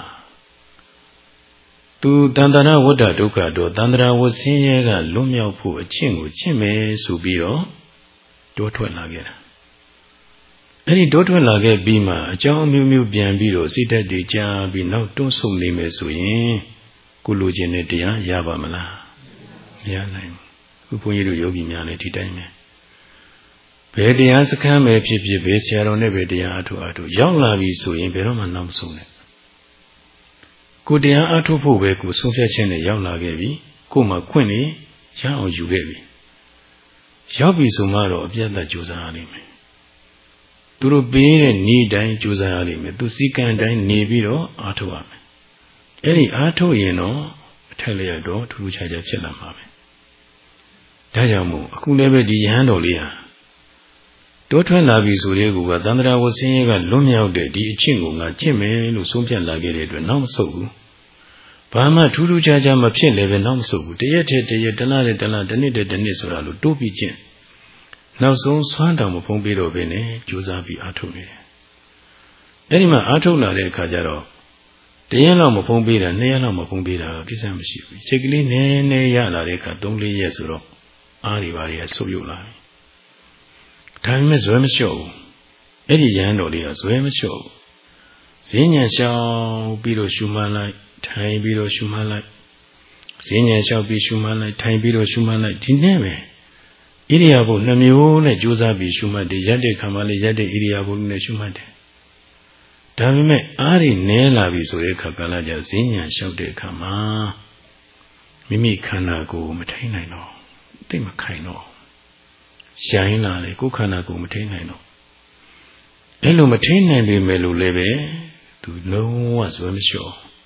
သူတန်တရာဝတ္တဒုက္ခတော့တန်တရာဝဆင်းရဲကလွတ်မြောက်ဖို့အချင်းကိုချင့်မယ်ဆိုပြီးတော့တိုးထွက်လာခဲ့တာအဲ့ဒီတိုးထွက်လာခဲ့ပြီးမှအကြောင်းအမျိုးမျိုးပြန်ပြီးတော့စိတ်ဓာတ်တွေကြားပြီးနောက်တွန်းဆုတ်နေမယ်ဆိုရင်ကိုလိုချင်တဲ့တရားရပါမလားမရနိုင်ဘူးခုဘုန်းကြီးတို့ယောဂီများလည်းဒီတိုင်းပဲဘယ်တရားစခန်းပဲဖြစ်ဖြစ်ဘယ်ဆရာတော်နဲ့ပဲတရားအထုအထုရောက်လာပြီဆိုရင်ဘယ်တော့မှနောက်မဆုံးနဲ့ကိုတရားအထုဖို့ပဲကိုဆုံးဖြတ်ခြင်းနဲ့ရောက်လာခဲ့ပြီကိုမှခွင့်နေရအောင်ယူခဲ့ပြီရောက်ပြီဆိုမှတော့အပြတ်သက်ကြိုးစားရလိမ့်မယ်သူတို့ပေးတဲ့ဤတိုင်းကြိုးစားရလိမ့်မယ်သူစည်းကမ်းတိုင်းနေပြီးတော့အထုရမယ်အဲ့ဒီအထုရင်တော့အထက်လျက်တော့ထူးထူးခြားခြားဖြစ်လာမှာပဲဒါကြောင့်မို့အခုလည်းပဲဒီယဟန်တော်လေးဟာတိုးထွက်လာပြီဆိုတဲ့ကူကသန္တရာဝဆင်းရဲကလွတ်မြောက်တဲ့ဒီအချင်းကိုငါကျင့်မယ်လို့ဆုံးဖြတ်လာခဲ့တဲ့အတွက်နောက်မဆုတ်ဘူးဘာမှထူးထူးခြားခြားမဖြစ်လည်းပဲနောက်မဆုတ်ဘူးတရက်တည်းတရက်တလားတည်းတလားတစ်နှစ်တည်းတစ်နှစ်ဆိုတာလို့တိုးပြီးကျင့်နောက်ဆုံးဆွမ်းတောင်မဖုံးပြီးတော့ပဲနဲ့ကြိုးစားပြီးအားထုတ်နေတယ်အဲ့ဒီမှာအားထုတ်လာတဲ့အခါကျတော့တရက်လောက်မဖုံးပေးတာနှစ်ရက်လောက်မဖုံးပေးတာကိစ္စမရှိဘူးချိန်ကလေးနည်းနည်းရလာတဲ့အခါသုံးလေးရက်ဆိုတော့အားတွေပါတွေကဆုပ်ယုတ်လာပြီဒါပေမဲ့ဇွဲမလျှော့ဘူးအဲ့ဒီရဟန်းတော်လေးကဇွဲမလျှော့ဘူးဈဉ္ဉံလျှောက်ပြီးတော့ရှုမှန်းလိုက်ထိုင်ပြီးတော့ရှုမှန်းလိုက်ဈဉ္ဉံလျှောက်ပြီးရှုမှန်းလိုက်ထိုင်ပြီးတော့ရှုမှန်းလိုက်ဒီနဲ့ပဲဣရိယာပုနှမျိုးနဲ့ကြိုးစားပြီးရှုမှတ်တယ်ရက်တဲ့ခံပါလေရက်တဲ့ဣရိယာပုနဲ့ရှုမှတ်တယ်ဒါပေမဲ့အားတွေနည်းလာပြီဆိုတဲ့အခါကလည်းကြာဈဉ္ဉံလျှောက်တဲ့အခါမှာမိမိခန္ဓာကိုယ်မထိန်နိုင်တော့သိမခိုင်တော့ရိုင်းလာလေကိုယ်ခန္ဓာကိုယ်မထိန်နိုင်တော့အဲ့လိုမထိန်နိုင်ပေမဲ့လို့လည်းပဲသူလုံးဝဇွဲမလျှော့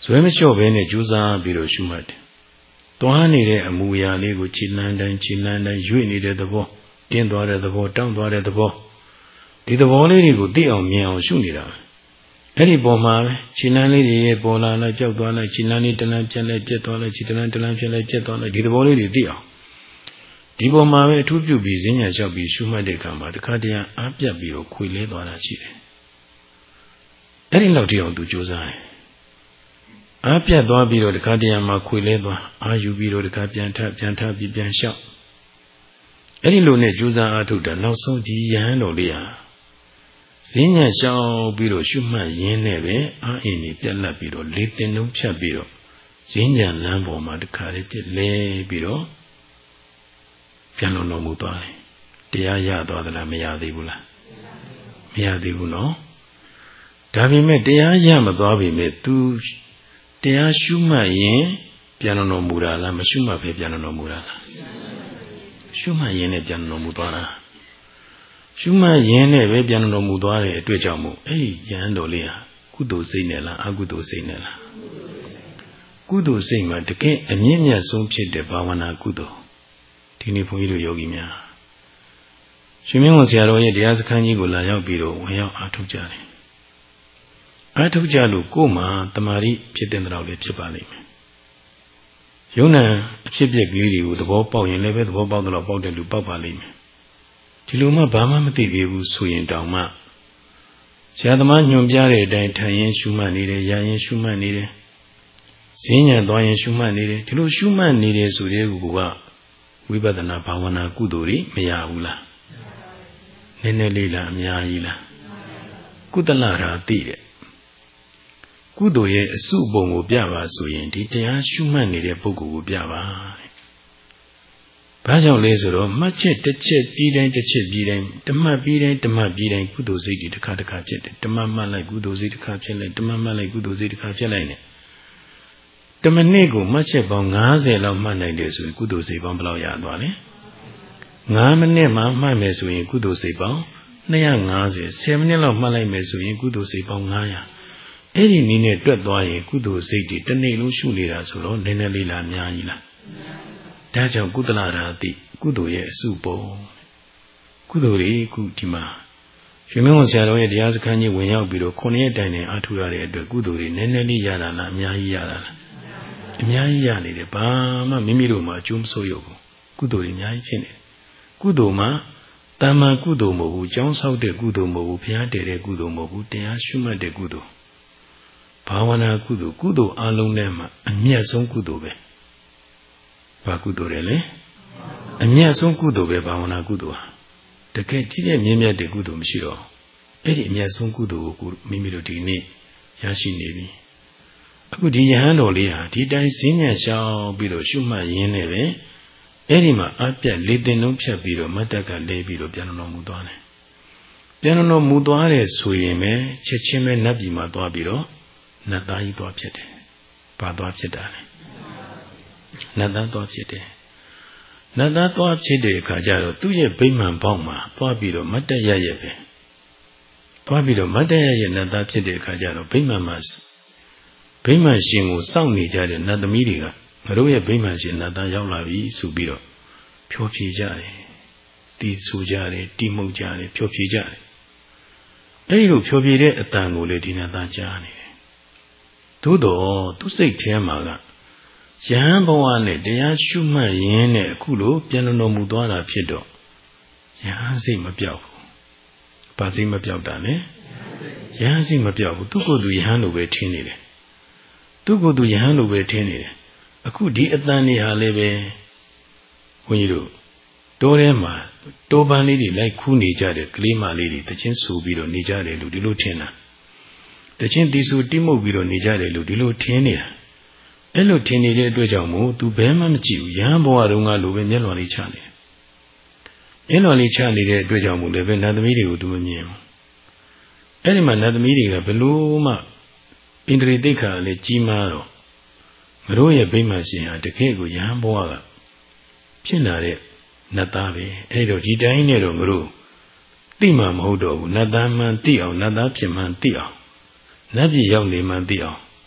ဇွဲမလျှော့ဘဲနဲ့ကြိုးစားပြီးတော့ရှုမှတ်တယ်သွားနေတဲ့အမူအရာလေးကိုခြေလန်းတိုင်းခြေလန်းတိုင်းရွေ့နေတဲ့သဘောတင်းသွားတဲ့သဘောတောင့်သွားတဲ့သဘောဒီသဘောလေးတွေကိုသိအောင်မြင်အောင်ရှုနေတာအဲ့ဒီပုံမှာပဲခြေလန်းလေးတွေရဲ့ပေါ်လာလိုက်ကြောက်သွားလိုက်ခြေလန်းလေးတလန်းပြက်လိုက်ပြက်သွားလိုက်ခြေတလန်းတလန်းပြက်လိုက်ပြက်သွားလိုက်ဒီသဘောလေးတွေသိအောင်ဒီပုံမှာပဲအထူးပြုပြီးဈဉ္ညာလျှောက်ပြီးရှုမှတ်တဲ့အခါမှာတခါတည်းအားပြတ်ပြီးတော့ခွေလဲသွားတာရှိတယ်အဲ့ဒီလောက်တည်းအောင်သူကြိုးစားတယ်အားပြတ်သွားပြီးတော့တခါတည်းမှာခွေလဲသွားအာယူပြီးတော့တခါပြန်ထပြန်ထပြီးပြန်လျှောက်အဲ့ဒီလိုနဲ့ကြိုးစားအားထုတ်တာနောက်ဆုံးဒီယဟန်တော်လေးဟာဈဉ္ညာလျှောက်ပြီးတော့ရှုမှတ်ရင်းနဲ့ပဲအာအင်းကြီးပြက်လက်ပြီးတော့လေးတင်လုံးဖြတ်ပြီးတော့ဈဉ္ညာလမ်းပေါ်မှာတခါလေးပြက်လဲပြီးတော့ပြန်လုံတော်မူသွားတယ်တရားရသွားသလားမရသေးဘူးလားမရသေးဘူးနော်ဒါပေမဲ့တရားရမသွားပေမဲ့ तू တရားရှုမှတ်ရင်ပြန်လုံတော်မူတာလားမရှုမှတ်ဘဲပြန်လုံတော်မူတာလားရှုမှတ်ရင်နဲ့ပြန်လုံတော်မူသွားတာရှုမှတ်ရင်နဲ့ပဲပြန်လုံတော်မူသွားတဲ့အတွက်ကြောင့်မို့အဲ့ဒီယဟန်တော်လေးဟာကုသိုလ်စိတ်နဲ့လားအကုသိုလ်စိတ်နဲ့လားကုသိုလ်စိတ်မှာတကယ်အမြင့်မြတ်ဆုံးဖြစ်တဲ့ဘာဝနာကုသိုလ်ဒီနေ့ဘုန်းကြီးတို့ယောဂီများရှင်မင်းဝန်ဆရာတော်ရဲ့တရားစခန်းကြီးကိုလာရောက်ပြီးတော့ဝင်ရောက်အားထုတ်ကြတယ်အားထုတ်ကြလို့ကိုယ်မှာတမာတိဖြစ်တဲ့တော်လေးဖြစ်ပါလိမ့်မယ်ယုံနာအဖြစ်ပြက်ကလေးတွေကိုသဘောပေါက်ရင်လည်းပဲသဘောပေါက်တော့ပေါက်တဲ့လူပေါက်ပါလိမ့်မယ်ဒီလိုမှဘာမှမသိသေးဘူးဆိုရင်တောင်မှဆရာသမားညွှန်ပြတဲ့အတိုင်းထိုင်ရင်ရှုမှတ်နေတယ်ရရင်ရှုမှတ်နေတယ်ဈဉ္ညာသွားရင်ရှုမှတ်နေတယ်ဒီလိုရှုမှတ်နေတယ်ဆိုတဲ့ကူကဝိပဿနာဘာဝနာကုသိုလ်တွေမရဘူးလားနည်းနည်းလေးလားအများကြီးလားကုသလရာသိတဲ့ကုသိုလ်ရဲ့အစုပုံကိုပြပါဆိုရင်ဒီတရားရှုမှတ်နေတဲ့ပုဂ္ဂိုလ်ကိုပြပါတဲ့ဘာကြောင့်လဲဆိုတော့မှတ်ချက်တစ်ချက်ပြီးတိုင်းတစ်ချက်ပြီးတိုင်းဓမ္မပြီးတိုင်းဓမ္မပြီးတိုင်းကုသိုလ်စိတ်တွေတစ်ခါတစ်ခါဖြစ်တယ်ဓမ္မမှတ်လိုက်ကုသိုလ်စိတ်တစ်ခါဖြစ်လိုက်ဓမ္မမှတ်လိုက်ကုသိုလ်စိတ်တစ်ခါဖြစ်လိုက်နေတမနစ်ကိုမှတ်ချက်ပေါင်း၅၀လောက်မှတ်နိုင်တယ်ဆိုရင်ကုသိုလ်စိတ်ပေါင်းဘယ်လောက်ရသွားလဲ၅မိနစ်မှမှတ်မယ်ဆိုရင်ကုသိုလ်စိတ်ပေါင်း၂၅၀ ဆယ်မိနစ်လောက်မှတ်လိုက်မယ်ဆိုရင်ကုသိုလ်စိတ်ပေါင်း၅၀၀အဲ့ဒီနည်းနဲ့တွက်သွားရင်ကုသိုလ်စိတ်တွေတစ်နေ့လုံးရှုနေတာဆိုတော့နည်းနည်းလေးလားအများကြီးလားဒါကြောင့်ကုသလရာတိကုသိုလ်ရဲ့အစုပုံကုသိုလ်တွေခုဒီမှာရှင်မင်းဝန်ဆရာတော်ရဲ့တရားစခန်းကြီးဝင်ရောက်ပြီးတော့ခုနှစ်ရက်တိုင်တိုင်အားထုတ်ရတဲ့အတွက်ကုသိုလ်တွေနည်းနည်းလေးရတာလားအများကြီးရတာလားအများကြီးရနေတယ်ဘာမှမိမိတို့မှာအကျိုးမဆိုးရဘူးကုသိုလ်တွေအများကြီးဖြစ်နေတယ်ကုသိုလ်မှာတမ္မာကုသိုလ်မဟုတ်ဘူးကျောင်းဆောက်တဲ့ကုသိုလ်မဟုတ်ဘူးဘုရားတည်တဲ့ကုသိုလ်မဟုတ်ဘူးတရားရှုမှတ်တဲ့ကုသိုလ်ဘာဝနာကုသိုလ်ကုသိုလ်အလုံးထဲမှာအမြတ်ဆုံးကုသိုလ်ပဲဘာကုသိုလ်လဲလဲအမြတ်ဆုံးကုသိုလ်ပဲဘာဝနာကုသိုလ်ဟာတကယ်ကြီးတဲ့မြင့်မြတ်တဲ့ကုသိုလ်မရှိတော့အဲ့ဒီအမြတ်ဆုံးကုသိုလ်ကိုမိမိတို့ဒီနေ့ရရှိနေပြီအခုဒီယဟန်တော်လေးဟာဒီတိုင်းဈဉ္ညာရှောင်ပြီးတော့ရှုမှတ်ရင်းနဲ့ပဲအဲ့ဒီမှာအပြတ်လေးတင်လုံးဖြတ်ပြီးတော့မတ်တက်ကလဲပြီးတော့ပြန်တော်မူသွားတယ်ပြန်တော်မူသွားတယ်ဆိုရင်ပဲချက်ချင်းပဲနတ်ပြည်မှာသွားပြီးတော့နတ်သားကြီးသွားဖြစ်တယ်ဘာသွားဖြစ်တာလဲနတ်သားသွားဖြစ်တယ်နတ်သားသွားဖြစ်တဲ့အခါကျတော့သူ့ရဲ့ဗိမာန်ပေါက်မှာသွားပြီးတော့မတ်တက်ရရဲ့ပဲသွားပြီးတော့မတ်တက်ရရဲ့နတ်သားဖြစ်တဲ့အခါကျတော့ဗိမာန်မှာဗိမာန်ရှင်ကိုစောင့်နေကြတဲ့နတ်သမီးတွေကငါတို့ရဲ့ဗိမာန်ရှင်နတ်သားရောက်လာပြီဆိုပြီးတော့ဖြောဖြေကြတယ်တီးဆူကြတယ်တီးမှုတ်ကြတယ်ဖြောဖြေကြတယ်အဲဒီလိုဖြောဖြေတဲ့အတန်ကိုလေဒီနတ်သားကြားနေတယ်သို့တော့သူစိတ်ထဲမှာကယဟန်ဘဝနဲ့တရားရှုမှတ်ရင်းနဲ့အခုလိုပြန်တော်မူသွားတာဖြစ်တော့ယဟန်စိတ်မပြောက်ဘူး။ဘာစိတ်မပြောက်တာလဲ။ယဟန်စိတ်မပြောက်ဘူးသူ့ကိုယ်သူယဟန်လိုပဲထင်နေတယ်။သူ့ကိုယ်သူယဟန်လိုပဲထင်နေတယ်။အခုဒီအတန်တွေဟာလည်းပဲဘုန်းကြီးတို့တောထဲမှာတောပန်းလေးတွေလိုက်ခူးနေကြတဲ့ကလေးမလေးတွေတချင်းဆူပြီးတော့နေကြတယ်လို့ဒီလိုထင်တာ။တချင်းတီဆူတိမှုတ်ပြီးတော့နေကြတယ်လို့ဒီလိုထင်နေတာ။အဲ့လိုထင်နေတဲ့အတွက်ကြောင့်မို့သူဘယ်မှမကြည့်ဘူးရဟန်းဘဝတုန်းကလိုပဲမျက်လွန်လေးချနေတယ်။မျက်လွန်လေးချနေတဲ့အတွက်ကြောင့်မို့လည်းပဲနတ်သမီးတွေကိုသူမမြင်ဘူး။အဲ့ဒီမှာနတ်သမီးတွေကဘလို့မှဣန္ဒြေတိခါလည်းကြီးမားတော့ငါတို့ရဲ့ဗိမာန်ရှင်ဟာတကယ်ကိုရဟန်းဘဝကဖြစ်လာတဲ့နတ်သားပဲ။အဲ့တော့ဒီတိုင်းနဲ့တော့ငါတို့သိမှမဟုတ်တော့ဘူးနတ်သားမှန်သိအောင်နတ်သားဖြစ်မှန်သိအောင်နတ်ပြည်ရောက်နေမှန်သိအောင်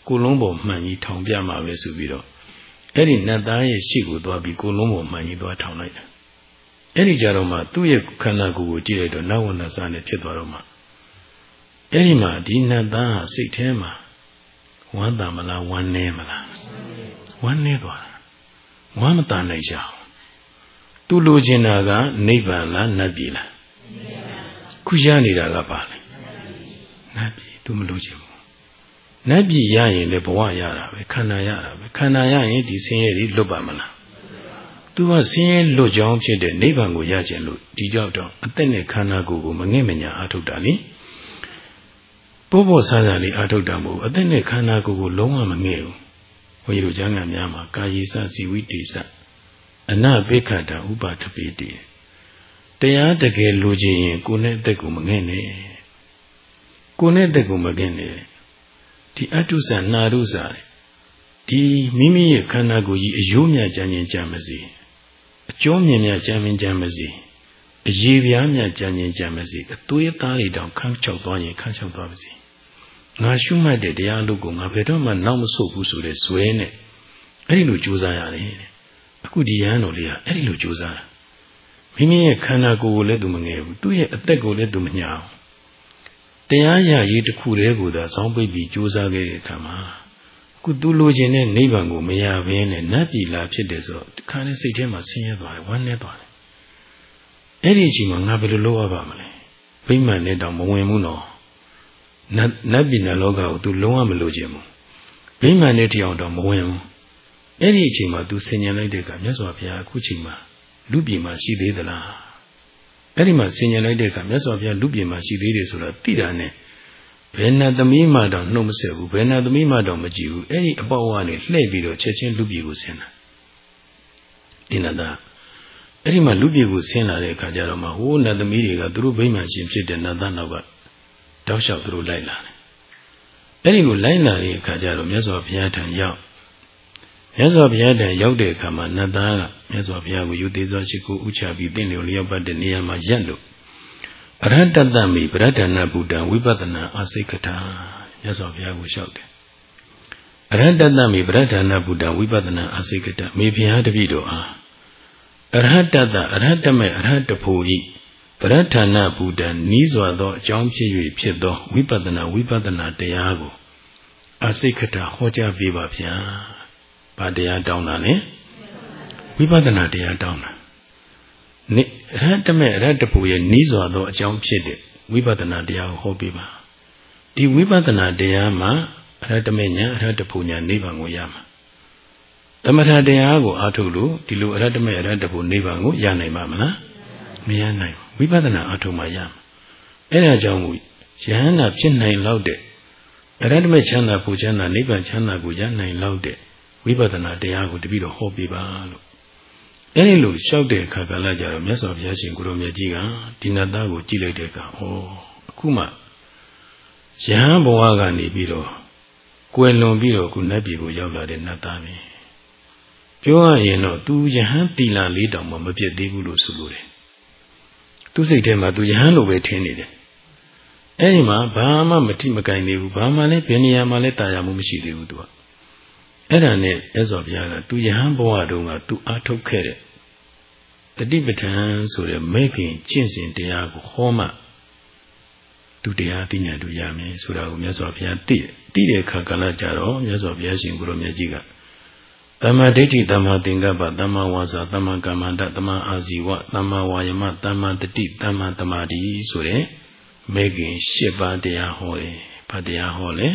ကိုလုံးပေါ်မှန်ကြီးထောင်ပြမှာပဲဆိုပြီးတော့အဲ့ဒီနတ်သားရဲ့ရှေ့ကိုသွားပြီးကိုလုံးပေါ်မှန်ကြီးသွားထောင်လိုက်တာအဲ့ဒီကြတော့မှသူ့ရဲ့ခန္ဓာကိုယ်ကိုကြည့်လိုက်တော့နဝန္ဒစာနဲ့ဖြစ်သွားတော့မှအဲ့ဒီမှာဒီနတ်သားဟာစိတ်ထဲမှာဝမ်းသာမလားဝမ်းနည်းမလားဝမ်းနည်းသွားတာဝမ်းမသာနိုင်ကြဘူးသူလိုချင်တာကနိဗ္ဗာန်လားနတ်ပြည်လားခုရနေတာကပါလေနတ်ပြည်သူမလိုချင်ဘူးနတ်ပြည်ရရင်လည်းဘဝရတာပဲခန္ဓာရတာပဲခန္ဓာရရင်ဒီဆင်းရဲတွေလွတ်ပါမလားသူကဆင်းရဲလွတ်ကြောင်းဖြစ်တဲ့နိဗ္ဗာန်ကိုရခြင်းလို့ဒီကြောက်တော့အသက်နဲ့ခန္ဓာကိုယ်ကိုမငဲ့မညာအားထုတ်တာလေပို့ဖို့ဆန်းဆန်းလေးအားထုတ်တာမဟုတ်အသက်နဲ့ခန္ဓာကိုယ်ကိုလုံးဝမငဲ့ဘူးဘုန်းကြီးတို့ကျမ်းဂန်များမှာကာယေစဇီဝိတေစအနပိခတာဥပါထပိတိတရားတကယ်လိုချင်ရင်ကိုယ်နဲ့အသက်ကိုမငဲ့နဲ့ကိုယ်နဲ့အသက်ကိုမငဲ့နဲ့ဒီအတုဆံနာရုဆာဒီမိမိရဲ့ခန္ဓာကိုယ်ကြီးအယိုးမြကြမ်းခြင်းကြမ်းမစေအကျော်မြင်မြကြမ်းမြင်ကြမ်းမစေအရေပြားမြကြမ်းခြင်းကြမ်းမစေအသွေးသားတွေတောင်ခန်းချောက်သွားရင်ခန်းချောက်သွားပါစေငါရှုမှတ်တဲ့တရားအလုပ်ကိုငါဘယ်တော့မှနောက်မဆုတ်ဘူးဆိုတဲ့ဇွဲနဲ့အဲ့ဒီလိုကြိုးစားရတယ်တဲ့အခုဒီရဟန်းတော်လေးကအဲ့ဒီလိုကြိုးစားတာမိမိရဲ့ခန္ဓာကိုယ်ကိုလည်းသူမငယ်ဘူးသူ့ရဲ့အသက်ကိုလည်းသူမညာဘူးတရားရရေးတစ်ခုတည်းကိုသာစောင်းပိတ်ပြီးကြိုးစားခဲ့တဲ့အခါမှာအခုသူလိုချင်တဲ့နိဗ္ဗာန်ကိုမရဘဲနဲ့နတ်ပြည်လာဖြစ်တယ်ဆိုတော့ဒီခါနဲ့စိတ်ထဲမှာဆင်းရဲသွားတယ်ဝမ်းနည်းသွားတယ်အဲ့ဒီအချိန်မှာငါဘယ်လိုလုပ်ရပါမလဲဗိမာန်နဲ့တောင်မဝင်ဘူးနော်နတ်နတ်ပြည်နတ်လောကကိုသူလုံးဝမလိုချင်ဘူးဗိမာန်နဲ့တရားတောင်မဝင်ဘူးအဲ့ဒီအချိန်မှာသူဆင်ញံလိုက်တဲ့အခါမြတ်စွာဘုရားအခုချိန်မှာလူပြည်မှာရှိသေးသလားအဲ့ဒီမှာဆင်ញံလိုက်တဲ့အခါမြတ်စွာဘုရားလူပြည်မှာရှိသေးတယ်ဆိုတာသိတာနဲ့ဘယ်နာသမီးမှတော့နှုတ်မဆက်ဘူးဘယ်နာသမီးမှတော့မကြည့်ဘူးအဲ့ဒီအပေါက်ကနေလှည့်ပြီးတော့ချက်ချင်းလူပြည်ကိုဆင်းလာဒီနတ်သားအဲ့ဒီမှာလူပြည်ကိုဆင်းလာတဲ့အခါကျတော့မှဟိုးနတ်သမီးတွေကသူတို့ဗိမာန်ရှင်ဖြစ်တဲ့နတ်သားနောက်ကတောက်လျှောက်သူတို့လိုက်လာတယ်အဲ့ဒီလိုလိုက်လာတဲ့အခါကျတော့မြတ်စွာဘုရားထံရောက်မြတ်စွာဘုရားထံရောက်တဲ့အခါမှာနတ်သားကမြတ်စွာဘုရားကိုယူသေးစွာရှိခိုးဥချပြီးတင့်လျော်လျောက်ပတ်တဲ့နေရာမှာရပ်လို့အရဟတတမိပရဒနာဗုဒ္ဓံဝိပဿနာအာစိကထာမြတ်စွာဘုရားကိုလျှောက်တယ်အရဟတတမိပရဒနာဗုဒ္ဓံဝိပဿနာအာစိကထာမေဘုရားတပည့်တော်အားအရဟတတအရဟတမေအရဟတဖို့ဤပရဒနာဗုဒ္ဓံနီးစွာသောအကြောင်းဖြစ်၍ဖြစ်သောဝိပဿနာဝိပဿနာတရားကိုအာစိကထာဟောကြားပေးပါဗျာဘာတရားတောင်းတာလဲဝိပဿနာတရားတောင်းတာနိရဟတမေရဟတဖို့ရဲ့နီးစွာသောအကြောင်းဖြစ်တဲ့ဝိပဿနာတရားကိုဟောပေးပါဒီဝိပဿနာတရားမှာအရဟတမေညာအရဟတဖို့ညာနိဗ္ဗာန်ကိုရမှာသမထတရားကိုအားထုတ်လို့ဒီလိုအရဟတမေအရဟတဖို့နိဗ္ဗာန်ကိုရနိုင်ပါမလားမရနိုင်ဝိပဿနာအားထုတ်မှရမှာအဲ့ဒါကြောင့်မို့ယဟန္တာဖြစ်နိုင်လောက်တဲ့အရဟတမေချမ်းသာဖို့ချမ်းသာနိဗ္ဗာန်ချမ်းသာကိုရနိုင်လောက်တဲ့ဝိပဿနာတရားကိုတပည့်တော်ဟောပေးပါလို့အဲဒီလိုလျှောက်တဲ့အခါကလည်းကြတော့မြတ်စွာဘုရားရှင်ကိုရောမြတ်ကြီးကဒီနတ်သားကိုကြည့်လိုက်တဲ့အခါဩအခုမှယဟန်ဘဝကနေပြီးတော့ကွယ်လွန်ပြီးတော့ခုနတ်ပြည်ကိုရောက်လာတဲ့နတ်သားပဲပြောရရင်တော့သူယဟန်တီလာလေးတောင်မှမပြည့်သေးဘူးလို့ဆိုလိုတယ်သူစိတ်ထဲမှာသူယဟန်လိုပဲထင်နေတယ်အဲဒီမှာဘာမှမထိမကင်နေဘူးဘာမှလည်းဘယ်နေရာမှလည်းတာယာမှုမရှိသေးဘူးသူကအဲ့ဒါနဲ့မြတ်စွာဘုရားကသူယဟန်ဘဝတုန်းကသူအားထုတ်ခဲ့တဲ့တတိပဋ္ဌာန်ဆိုတဲ့မိခင်ကျင့်စဉ်တရားကိုဟောမှသူတရားသိဉာဏ်တို့ရမယ်ဆိုတာကိုမြတ်စွာဘုရားသိတယ်သိတဲ့အခါကလည်းကြတော့မြတ်စွာဘုရားရှင်ကိုရောမြတ်ကြီးကသမ္မာဒိဋ္ဌိသမ္မာသင်္ကပ္ပသမ္မာဝါစာသမ္မာကမ္မန္တသမ္မာအာဇီဝသမ္မာဝါယမသမ္မာတတိသမ္မာသမာဓိဆိုတဲ့မိခင်၈ပါးတရားဟောတယ်ဘာတရားဟောလဲ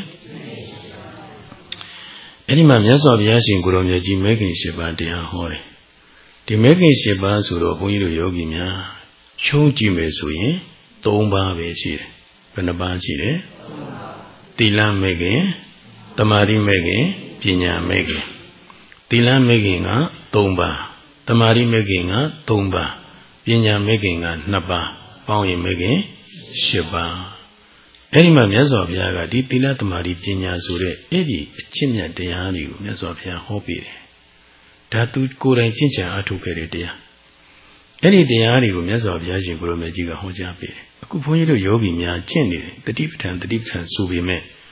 အဲ့ဒီမှာမြတ်စွာဘုရားရှင်ကိုရောမြတ်ကြီးမဲခင်၈ပါးတရားဟောတယ်ဒီမဲခင်၈ပါးဆိုတော့ဘုန်းကြီးတို့ယောဂီများချုံးကြည့်မယ်ဆိုရင်၃ပါးပဲရှိတယ်ဘယ်နှပါးရှိတယ်သီလမဲခင်သမာဓိမဲခင်ပညာမဲခင်သီလမဲခင်က၃ပါးသမာဓိမဲခင်က၃ပါးပညာမဲခင်က၂ပါးပေါင်းရင်မဲခင်၈ပါးအဲ့ဒီမှာမြတ်စွာဘုရားကဒီသီလသမာဓိပညာဆိုတဲ့အဲ့ဒီအကျင့်မြတ်တရားတွေကိုမြတ်စွာဘုရားဟောပေးတယ်။ဒါသူကိုယ်တိုင်ကျင့်ကြံအားထုတ်ခဲ့တဲ့တရား။အဲ့ဒီတရားတွေကိုမြတ်စွာဘုရားရှင်ကိုရောမြတ်ကြီးကဟောကြားပေးတယ်။အခုဘုန်းကြီးတို့ယောဂီများကျင့်နေတယ်တတိပဋ္ဌာန်တတိပဋ္ဌာန်ဆိုပေမဲ့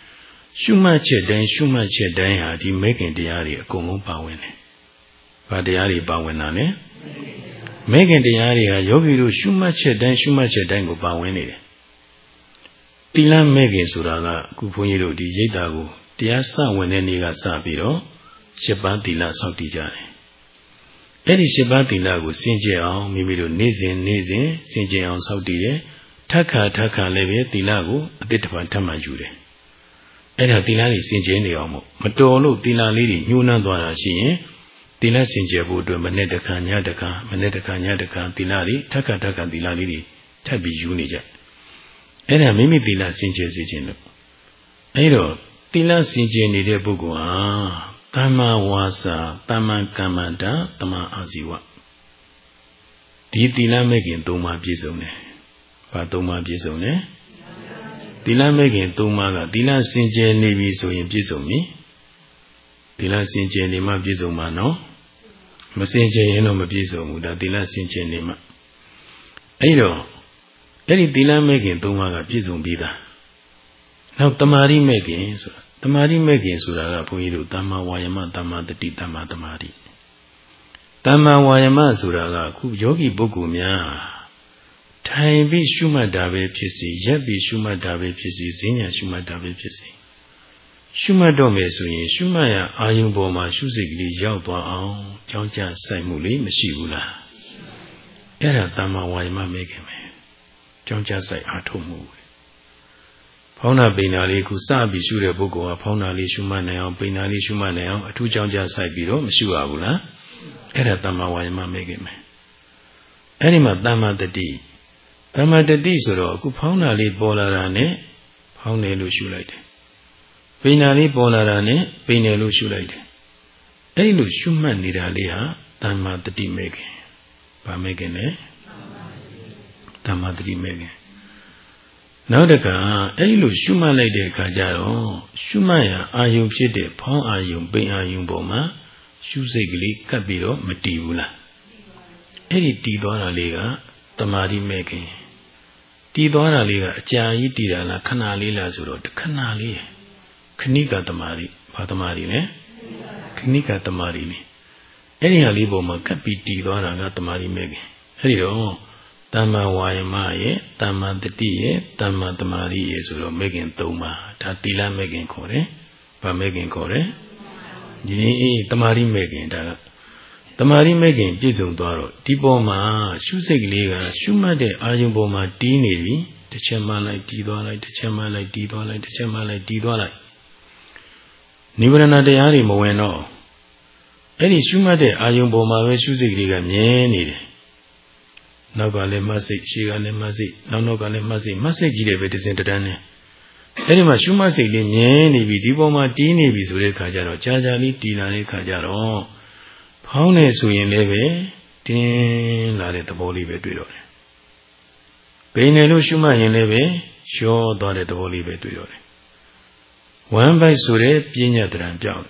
ရှုမှတ်ချက်တိုင်းရှုမှတ်ချက်တိုင်းဟာဒီမဲခင်တရားတွေအကုန်လုံးပါဝင်တယ်။ဘာတရားတွေပါဝင်တာလဲ။မဲခင်တရားတွေဟာယောဂီတို့ရှုမှတ်ချက်တိုင်းရှုမှတ်ချက်တိုင်းကိုပါဝင်နေတယ်။တိလမဲခင်ဆိုတာကအခုဘုန်းကြီးတို့ဒီရိတ်တာကိုတရားစဝင်တဲ့နေ့ကစပြီးတော့ရှစ်ပါးတိလဆောက်တည်ကြတယ်။အဲ့ဒီရှစ်ပါးတိလကိုစင်ကြယ်အောင်မိမိတို့နေ့စဉ်နေ့စဉ်စင်ကြယ်အောင်ဆောက်တည်တယ်။ထပ်ခါထပ်ခါလည်းပဲတိလကိုအတိတ်တစ်ပတ်ထပ်မှယူတယ်။အဲ့ဒါတိလတွေစင်ကြယ်နေအောင်မို့မတော်လို့တိလလေးတွေညှိုးနှမ်းသွားတာရှိရင်တိလစင်ကြယ်ဖို့အတွက်မနေ့တခါညတခါမနေ့တခါညတခါတိလတွေထပ်ခါထပ်ခါတိလလေးတွေထပ်ပြီးယူနေကြ။အဲ့ဒါမိမိတိလစင်ကြယ်စေခြင်းလို့အဲ့တော့တိလစင်ကြယ်နေတဲ့ပုဂ္ဂိုလ်ဟာသမ္မာဝါစာသမ္မာကမ္မန္တာသမ္မာအာဇီဝဒီတိလမဲ့ခင်သုံးပါးပြည့်စုံတယ်။ဘာသုံးပါးပြည့်စုံလဲ။တိလမဲ့ခင်သုံးပါးကတိလစင်ကြယ်နေပြီဆိုရင်ပြည့်စုံပြီ။တိလစင်ကြယ်နေမှပြည့်စုံမှာနော်။မစင်ကြယ်ရင်တော့မပြည့်စုံဘူးဒါတိလစင်ကြယ်နေမှအဲ့တော့အဲ့ဒီတိလမဲ့ခင်သုံးပါးကပြည့်စုံပြီးသား။နောက်တမာရိမဲ့ခင်ဆိုတာတမာရိမဲ့ခင်ဆိုတာကဘုန်းကြီးတို့တမ္မာဝါယမတမ္မာတတိတမ္မာတမာရိတမ္မာဝါယမဆိုတာကအခုယောဂီပုဂ္ဂိုလ်များထိုင်ပြီးရှုမှတ်တာပဲဖြစ်စီရက်ပြီးရှုမှတ်တာပဲဖြစ်စီဈဉ္ညာရှုမှတ်တာပဲဖြစ်စီရှုမှတ်တော့မယ်ဆိုရင်ရှုမှတ်ရအာယုံပေါ်မှာရှုစိတ်ကလေးရောက်သွားအောင်ကြောင်းကြစိုက်မှုလေးမရှိဘူးလားအဲ့ဒါတမ္မာဝါယမမဲ့ခင်ပဲကြောင်းကြစိုက်အားထုတ်မှုဖောင်းနာပိန်နာလေးခုစပြီးရှုတဲ့ပုဂ္ဂိုလ်ကဖောင်းနာလေးရှုမှတ်နိုင်အောင်ပိန်နာလေးရှုမှတ်နိုင်အောင်အထူးကြောင်းကြစိုက်ပြီးတော့မရှုရဘူးလားအဲ့ဒါတမ္မာဝါယမမဲ့ခင်ပဲအဲ့ဒီမှာတမ္မာတတိတမ္မာတတိဆိုတော့အခုဖောင်းနာလေးပေါ်လာတာနဲ့ဖောင်းတယ်လို့ရှုလိုက်တယ်ပိန်နာလေးပေါ်လာတာနဲ့ပိန်တယ်လို့ရှုလိုက်တယ်အဲ့ဒီလိုရှုမှတ်နေတာလေးဟာတမ္မာတတိမဲ့ခင်ဗာမဲ့ခင်လဲတမ္မာတတိမဲ့ခင်နောက်တကအဲ့လိုရှုမှတ်လိုက်တဲ့အခါကျတော့ရှုမှတ်ရအာယုံဖြစ်တဲ့ဖောင်းအာယုံပိန်အာယုံပေါ်မှာရှုစိတ်ကလေးကပ်ပြီးတော့မတည်ဘူးလားအဲ့ဒီတည်သွားတာလေးကတမာတိမဲ့ခင်တည်သွားတာလေးကအကြာကြီးတည်တာလားခဏလေးလားဆိုတော့ခဏလေးခဏိကတမာတိဘာတမာတိလဲခဏိကတမာတိလေအဲ့ဒီဟာလေးပေါ်မှာကပ်ပြီးတည်သွားတာကတမာတိမဲ့ခင်အဲ့ဒီတော့တမ္မာဝါယမရဲ့တမ္မာတတိရဲ့တမ္မာတမာရိရဲ့ဆိုတော့မဲ့ခင်သုံးပါးဒါတိလမဲ့ခင်ခေါ်တယ်။ဗာမဲ့ခင်ခေါ်တယ်။ဒီအေးတမာရိမဲ့ခင်ဒါကတမာရိမဲ့ခင်ပြည့်စုံသွားတော့ဒီပေါ်မှာရှုစိတ်ကလေးကရှုမှတ်တဲ့အာယုံပေါ်မှာတီးနေပြီတစ်ချက်မှလိုက်တီးသွားလိုက်တစ်ချက်မှလိုက်တီးသွားလိုက်တစ်ချက်မှလိုက်တီးသွားလိုက်နိဗ္ဗာန်တရားတွေမဝင်တော့အဲ့ဒီရှုမှတ်တဲ့အာယုံပေါ်မှာပဲရှုစိတ်ကလေးကမြဲနေတယ်နောက်ကလည်းမစိတ်ရှေ့ကလည်းမစိတ်နောက်နောက်ကလည်းမစိတ်မစိတ်ကြီးတယ်ပဲတစ်စင်တန်းနဲ့အဲ့ဒီမှာရှုမှတ်စိတ်လေးမြဲနေပြီဒီပေါ်မှာတီးနေပြီဆိုတဲ့ခါကျတော့ကြာကြာလေးတီးလာတဲ့ခါကျတော့ဖောင်းနေဆိုရင်လည်းပဲတင်းလာတဲ့သဘောလေးပဲတွေ့တော့တယ်ဘိနေလို့ရှုမှတ်ရင်လည်းပဲရောသွားတဲ့သဘောလေးပဲတွေ့တော့တယ်ဝမ်းပိုက်ဆိုတဲ့ပြဉ္ညာတရံပြောက်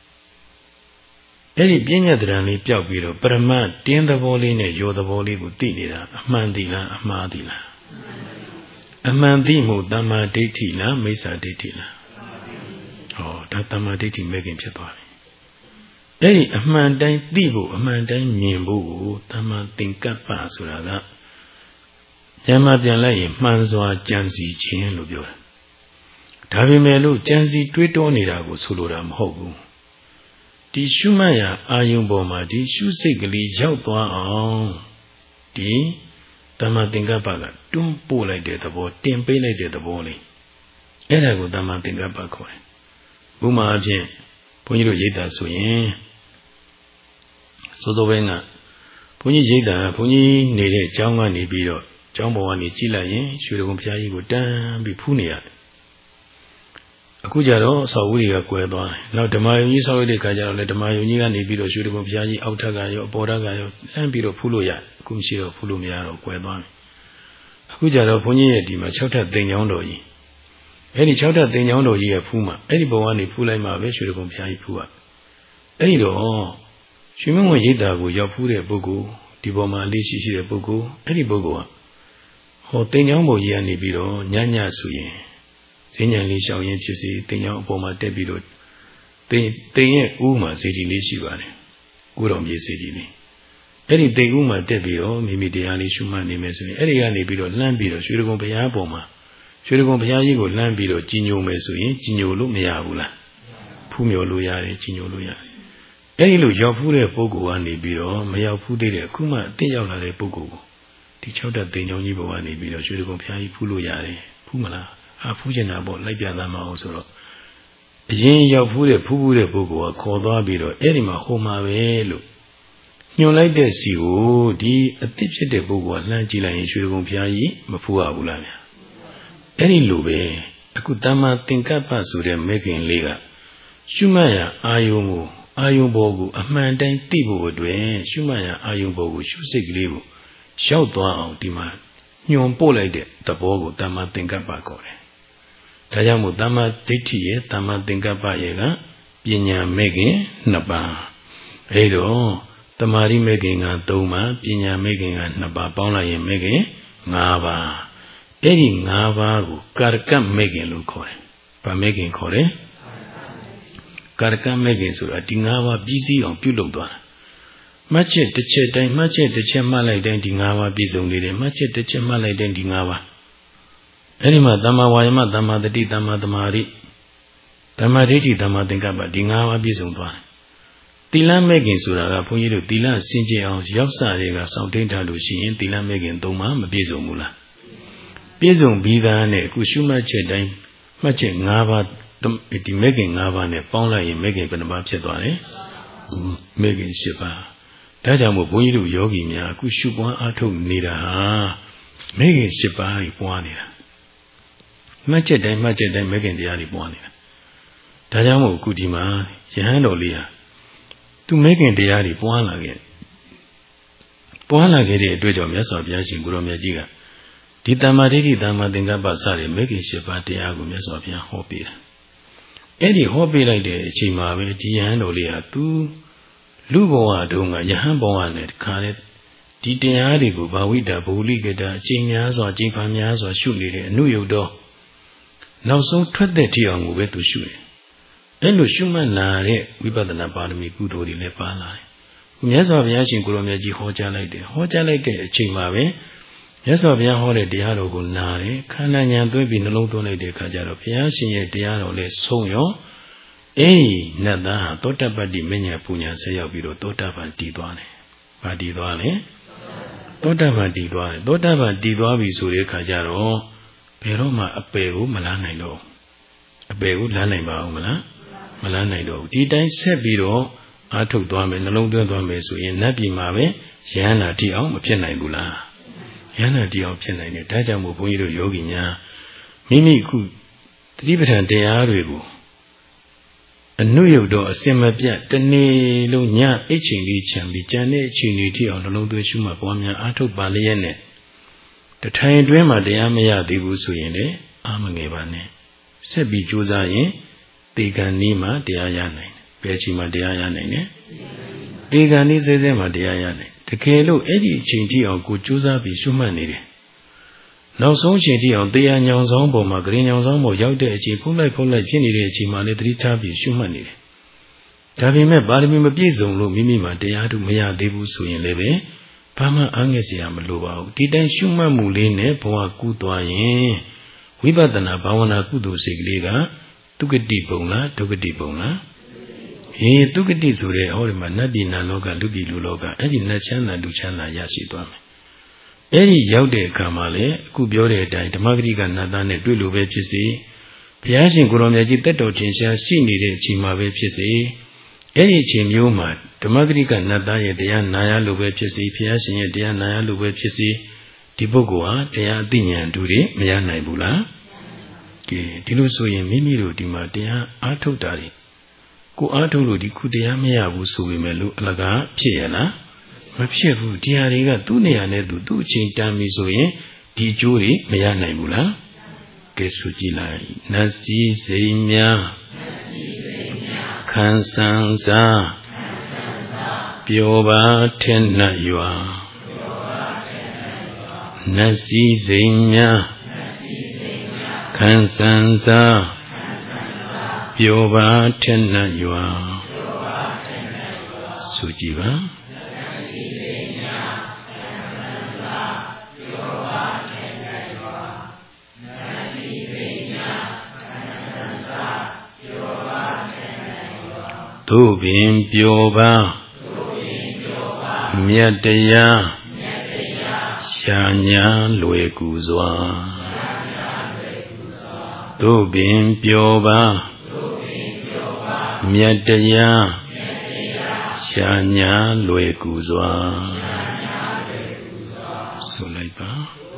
အဲ့ဒီပြဉ္ညာတရံလေးပြောက်ပြီးတော့ပရမတ်တင်းသဘောလေးနဲ့ရောသဘောလေးကိုသိနေတာအမှန်တည်လားအမှားတည်လားအမှန်သိမှုတမ္မာဒိဋ္ဌိလားမိစ္ဆာဒိဋ္ဌိလားဟောဒါတမ္မာဒိဋ္ဌိမဲ့ခင်ဖြစ်သွားပြီအဲ့ဒီအမှန်တိုင်းသိဖို့အမှန်တိုင်းမြင်ဖို့ကိုတမ္မာသင်္ကပ္ပဆိုတာကဉာဏ်မှပြန်လိုက်ရင်မှန်စွာကြံစီခြင်းလို့ပြောတာဒါပေမဲ့လို့ကြံစီတွေးတောနေတာကိုဆိုလိုတာမဟုတ်ဘူးဒီရှုမှတ်ရာအာယုံပေါ်မှာဒီရှုစိတ်ကလေးရောက်သွားအောင်ဒီတမ္မာသင်္ကပ္ပကတွန်းပို့လိုက်တဲ့သဘောတင်ပေးလိုက်တဲ့သဘောလေးအဲ့ဒါကိုတမ္မာသင်္ကပ္ပခေါ်တယ်ဥပမာအဖြစ်ဘုန်းကြီးတို့ရိတ်တာဆိုရင်စိုးစိုးဘင်းကဘုန်းကြီးရိတ်တာဘုန်းကြီးနေတဲ့ကျောင်းကနေပြီးတော့ကျောင်းပေါ်ကနေကြည့်လိုက်ရင်ရွှေဒဂုံဘုရားကြီးကိုတန်းပြီးဖူးနေရတယ်အခုကြတော့အဆောက်အဦတွေကကွယ်သွားတယ်နောက်ဓမ္မယုံကြီးဆောက်ရတဲ့ခါကျတော့လေဓမ္မယုံကြီးကနေပြီးတော့ရွှေဒဂုံဘုရားကြီးအောက်ထပ်ကရောအပေါ်ထပ်ကရောလမ်းပြီးတော့ဖူးလို့ရအခုမရှိတော့ဖူးလို့မရတော့ကွယ်သွားတယ်အခုကြတော့ဘုန်းကြီးရဲ့ဒီမှာ၆ထပ်သိမ်ကျောင်းတော်ကြီးအဲ့ဒီ၆ထပ်သိမ်ကျောင်းတော်ကြီးရဲ့ဖူးမှာအဲ့ဒီဘဝကနေဖူးလိုက်မှပဲရွှေဒဂုံဘုရားကြီးဖူးရအဲ့ဒီတော့ရွှေမင်းဝင်ရိတ်တာကိုရောက်ဖူးတဲ့ပုဂ္ဂိုလ်ဒီပေါ်မှာလေးရှိရှိတဲ့ပုဂ္ဂိုလ်အဲ့ဒီပုဂ္ဂိုလ်ကဟောသိမ်ကျောင်းပေါ်ကြီးကနေပြီးတော့ညညဆိုရင် Senior Lisha in Chisi, Tino Poma Debito, They Uma City Lishivani, Gudom Yesidi. Any day Uma Debito, Mimi de Ali Shumani Messi, any Ali Bito, Lambito, should go by Aboma. Should go by Yago, Lambito, Gino Messi, Gino Lumiabula, Pumio Luya, Gino Luya. Any look your food a pogo and Biro, Maya Pudere, Kuma, Tayala Pogo. Teach out that they know you one Biro, should go by Puluyare, Pumala, a Fujanabo, like the other mouse. Yin Yapure Pure Pogo, called Biro, Erima Homa Velo. You like the C O D, a teacher de Pogo, Langila, and should go Piai, Mafua Ulania. Any Lube, Akutama think up as to them making Lega. Shumaya, Ayumu. Ayumbogu, a man dang Tibo would win, Shumaya, Ayumbogu, Shusig Libu, shout down, demand. Yon Pole de, the Bogo, Dama Tinkapa Core. Tayamu Dama Titi, Dama Tinkapa Yega, Pinya Megin, Naba. Edo, Tamari making a Doma, Pinya making a Naba, Paula in Megin, Nava. Eddie Nava, Karkam making Lucore. By making Core. Karaka making so a Dingawa busy on Pulodwa. Much at the chet time, much at the Chemalai then Dingawa busy only, much at the Chemalai then Dingawa. Anima Dama Wayama Dama the Di Dama the Mari Dama Riti Dama Dingaba Dingawa busy on one. Tila making Suraga Puyu Tila Sinji on Yopsa Rega Sounding Talushi, Tila making Doma, Bizo Mula. Bizo Biva and Kushuma Chetain, much at Nava. The making Navane, Paula in making Panabapsatwane, making Shipa. Tajamu Puyu Yogi Mia, Kushuba Ato Nida, making Shipa Ipuanida. Much at them, much at them making the Alipuanida. Tajamu Kutima, Yanolia, to making the Alipuan again. Puana get a twitch of Yasa Yashin Guromajiga. Titamari Dama Dingaba Sari making Shipa Tiago Yasofia Hopi. Any hobby like the Chima, Tian Olia, two Luboa Dunga, Yahamboan at Canet, Titiarigo, Bawita, Buligata, Chimias or Jipamias or Shuli, New Yodo. Now so tread the tongue with to shoot. And the Shuman Nare, we better not bother me good or the Lepana. Yes, of Yashin Kuromaji Hoja like the Hoja like the Chimave. Yes, of Yahore Dialogo Nare, Cananian to be no donate the Kajaro Piashi, Diaro le Soyo. Eh, Nada, Tota Badi Menia Punya say of Viro, Tota Badiduane. Badiduane? Tota Badiduane, Tota Badiduavi Sure Kajaro, Peroma Apeu Malanaido. Apeu Lanaiba Mala, Malanaido. Did I say Viro? I took Dwame, no longer Dwame, so in Nabi Mave, Yana Tia, Pianaibula. Yana Dio Pianai, Tajamu Puyo Yoginya, Mimi could Tibetan de Arigo. A New York door, a similar piat, the Nelunia, etching each and be Janet, Chinity on the Lodo Shuma Pomia, Ato Baliane. The time dreamer de Amaya de Busuyene, Amangevane. Sebi Josaye, de Ganima de Ayane, Pechima de Ayane. De Ganize them de Ayane. The Kelo Eddie Chinti or good Josa be Shumanity. Now so Chinti on the Anyan Zombo, Magrin Zombo, Yaude, Chipula, Pola, Pinity, Chimani, three tabby, Shumanity. Tavi me Barmi Bizo, Mimima, de Adu Mea de Busuin Leve, Pama Angesiam Luba, did I Shuma Muline, Poa Kutoye, Wibadana Bawana Kudu Sigliga, took a deep bona, took a deep bona. He took a disure, or Manadina Loga, Lubi Luloga, Eddie Nachana, Luchana Yashitwame. Eddie Yaude Kamale, Kubiore died, Magriga Nadane, Dulu Vepsi, Piashin Guromaji, Teto Chinsha, she needed Chima Vepsi, Eddie Chimuma, the Magriga Nadaya, Dea Naya Luvepsi, Piashin, Dea Naya Luvepsi, Tibogoa, Dea Dinya Duri, Miana Bula, Tiluso in Mimiru Dimatia, Atodari. Go out of the Kudamia Wusumelu, Laga, Piana, Mapshefu, Diariga, Dunia Nedu, Duchin Tamisoye, Di Juri, Mayana Bula, Kesujila, Nasi Seimia, Kansanza, Pioba Tena Yua, Nasi Seimia, န်းစံစာပြောပါထက်နှံ့ရွာဆိုကြည်ပါသို့ပင်ပြောပါမြတ်တရားရှာညာလွယ်ကူစွာသို့ပင်ပြောပါမြတ်တရားရှာညာလွယ်ကူစွာဆိုလိုက်ပါ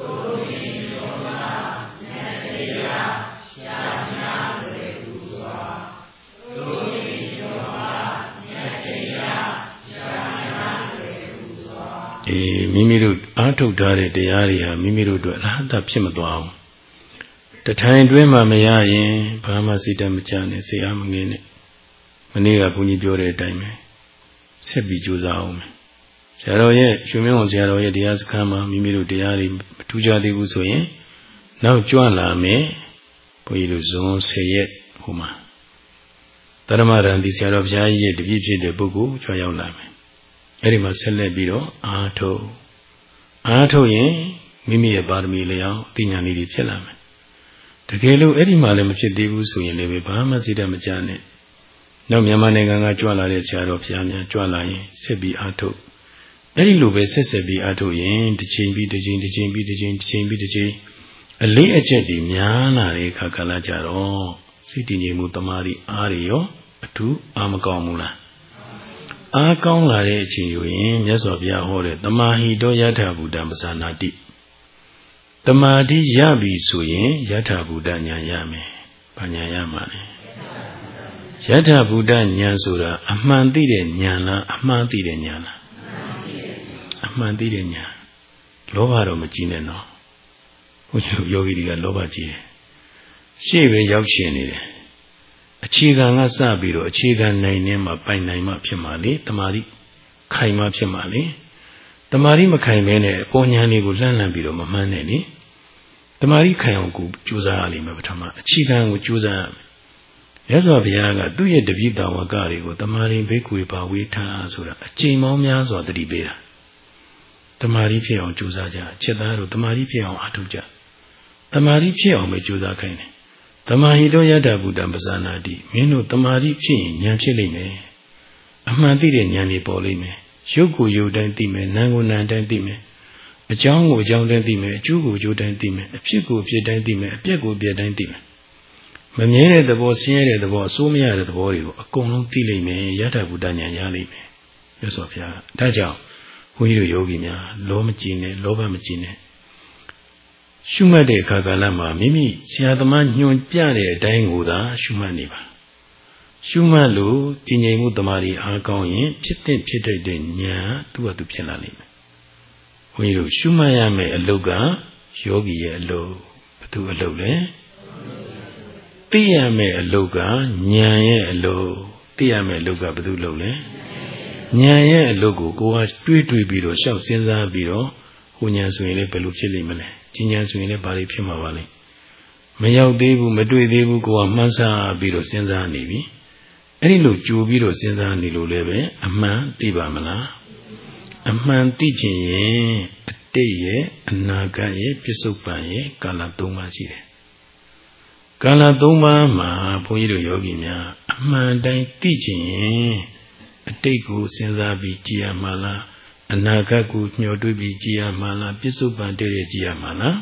အေးမိမိတို့အားထုတ်ထားတဲ့တရားတွေဟာမိမိတို့အတွက်အလားတဖြစ်မသွားဘူးတထိုင်တွင်းမှာမရရင်ဘာမှစိတ်တမကြနဲ့စိတ်အားမငြင်းနဲ့မနေ့ကဘုန်းကြီးပြောတဲ့အတိုင်းပဲဆက်ပြီးကြိုးစားအောင်ဆရာတော်ရဲ့ရွှေမင်းဝန်ဆရာတော်ရဲ့တရားစခန်းမှာမိမိတို့တရားတွေမထူးခြားသေးဘူးဆိုရင်နောက်ကြွလာမယ်ဘုန်းကြီးတို့ဇွန်ဆယ်ရက်ဟိုမှာတရမရန်ဒီဆရာတော်ဘုရားကြီးရဲ့တပည့်ဖြစ်တဲ့ပုဂ္ဂိုလ်ကြွရောက်လာမယ်အဲ့ဒီမှာဆက်လက်ပြီးတော့အားထုတ်အားထုတ်ရင်မိမိရဲ့ပါရမီလျောက်အသိဉာဏ်လေးတွေဖြစ်လာမယ်တကယ်လို့အဲ့ဒီမှာလည်းမဖြစ်သေးဘူးဆိုရင်လည်းဘာမှစိတ်တမကြနဲ့နောက်မြန်မာနိုင်ငံကကြွလာတဲ့ဆရာတော်ဘုရားများကြွလာရင်ဆက်ပြီးအားထုတ်အဲ့ဒီလိုပဲဆက်ဆက်ပြီးအားထုတ်ရင်တစ်ချိန်ပြီးတစ်ချိန်တစ်ချိန်ပြီးတစ်ချိန်တစ်ချိန်ပြီးတစ်ချိန်အလေးအကျက်တွေများလာတဲ့အခါကလာကြတော့စိတ်တည်ငြိမ်မှုတမာရီအားရရောအထူးအာမကောင်းဘူးလားအားကောင်းလာတဲ့အချိန်ယူရင်မြတ်စွာဘုရားဟောတဲ့တမာဟိတောယထာဘူတံပဇာနာတိတမာတိရပြီဆိုရင်ယထာဘူတဉာဏ်ရမယ်။ဘာဉာဏ်ရမှာလဲ။ယထာဘူတဉာဏ်ဆိုတာအမှန်သိတဲ့ဉာဏ်လားအမှန်သိတဲ့ဉာဏ်လားအမှန်သိတဲ့ဉာဏ်လောဘတော့မကြည့်နဲ့နော်။ဘုရားယောဂီတွေကလောဘကြီးတယ်။ရှေ့ပဲရောက်ရှင်နေတယ်။အခြေခံကစပြီးတော့အခြေခံနိုင်နေမှပိုင်နိုင်မှဖြစ်မှာလေတမာတိခိုင်မှဖြစ်မှာလေတမာတိမခိုင်မဲနဲ့အပေါ်ညာလေးကိုလှမ်းလှမ်းပြီးတော့မမှန်းနဲ့လေတမာတိခိုင်အောင်ကိုကြိုးစားရလိမ့်မယ်ပထမအခြေခံကိုကြိုးစားရမယ်ရသော်ဘုရားကသူ့ရဲ့တပည့်တော်ဝကတွေကိုတမာတိဘိက္ခွေပါဝေထားဆိုတာအချိန်ပေါင်းများစွာတတိပေးတာတမာတိဖြစ်အောင်ကြိုးစားကြချက်သားတို့တမာတိဖြစ်အောင်အားထုတ်ကြတမာတိဖြစ်အောင်ပဲကြိုးစားခိုင်းတယ်တမာဟိတောယထာဘူတံပဇာနာတိမင်းတို့တမာတိဖြစ်ရင်ဉာဏ်ဖြစ်လိမ့်မယ်အမှန်သိတဲ့ဉာဏ်တွေပေါ်လိမ့်မယ်ရုပ်ကိုရုပ်တိုင်းသိမယ်နာမ်ကိုနာမ်တိုင်းသိမယ်အကြောင်းကိုအကြောင်းတိုင်းသိမယ်အကျိုးကိုအကျိုးတိုင်းသိမယ်အဖြစ်ကိုအဖြစ်တိုင်းသိမယ်အပျက်ကိုအပျက်တိုင်းသိမယ်မမြဲတဲ့သဘောဆင်းရဲတဲ့သဘောအဆိုးမရတဲ့သဘောတွေကိုအကုန်လုံးသိလိမ့်မယ်ယထာဘူတဉာဏ်ရလိမ့်မယ်မြတ်စွာဘုရားဒါကြောင့်ဘုန်းကြီးတို့ယောဂီများလောမကြည်နဲ့လောဘမကြည်နဲ့ရှုမှတ်တဲ့အခါကာလမှာမိမိဆရာသမားညွှန်ပြတဲ့အတိုင်းကိုသာရှုမှတ်နေပါရှုမှတ်လို့တည်ငြိမ်မှုတမာရီအားကောင်းရင်ဖြစ်တဲ့ဖြစ်တတ်တဲ့ဉာဏ်သူ့ဟာသူဖြစ်လာနိုင်မယ်။ဘုန်းကြီးတို့ရှုမှတ်ရမယ့်အလုပ်ကယောဂီရဲ့အလုပ်ဘယ်သူအလုပ်လဲ။သိရမယ့်အလုပ်ကဉာဏ်ရဲ့အလုပ်သိရမယ့်အလုပ်ကဘယ်သူအလုပ်လဲ။ဉာဏ်ရဲ့အလုပ်ကိုကိုယ်ကတွေးတွေးပြီးတော့ရှောက်စဉ်းစားပြီးတော့ဟိုဉာဏ်ဆိုရင်လည်းဘယ်လိုဖြစ်လိမ့်မလဲ။ဒီဉာဏ်ဆိုရင်လည်းဘာတွေဖြစ်မှာပါလဲ။မရောက်သေးဘူးမတွေ့သေးဘူးကိုယ်ကမှန်းဆပြီးတော့စဉ်းစားနေပြီ။အဲ့ဒီလိုကြိုပြီးတော့စဉ်းစားနေလို့လည်းပဲအမှန်သိပါမလားအမှန်သိခြင်းရဲ့အတိတ်ရဲ့အနာဂတ်ရဲ့ပြစ္ဆုတ်ပံရဲ့ကာလသုံးပါးရှိတယ်ကာလသုံးပါးမှာဘုန်းကြီးတို့ယောဂီများအမှန်တိုင်းသိခြင်းရဲ့အတိတ်ကိုစဉ်းစားပြီးကြည်ရမှာလားအနာဂတ်ကိုညှော်တွေးပြီးကြည်ရမှာလားပြစ္ဆုတ်ပံတည်းတည်းကြည်ရမှာလား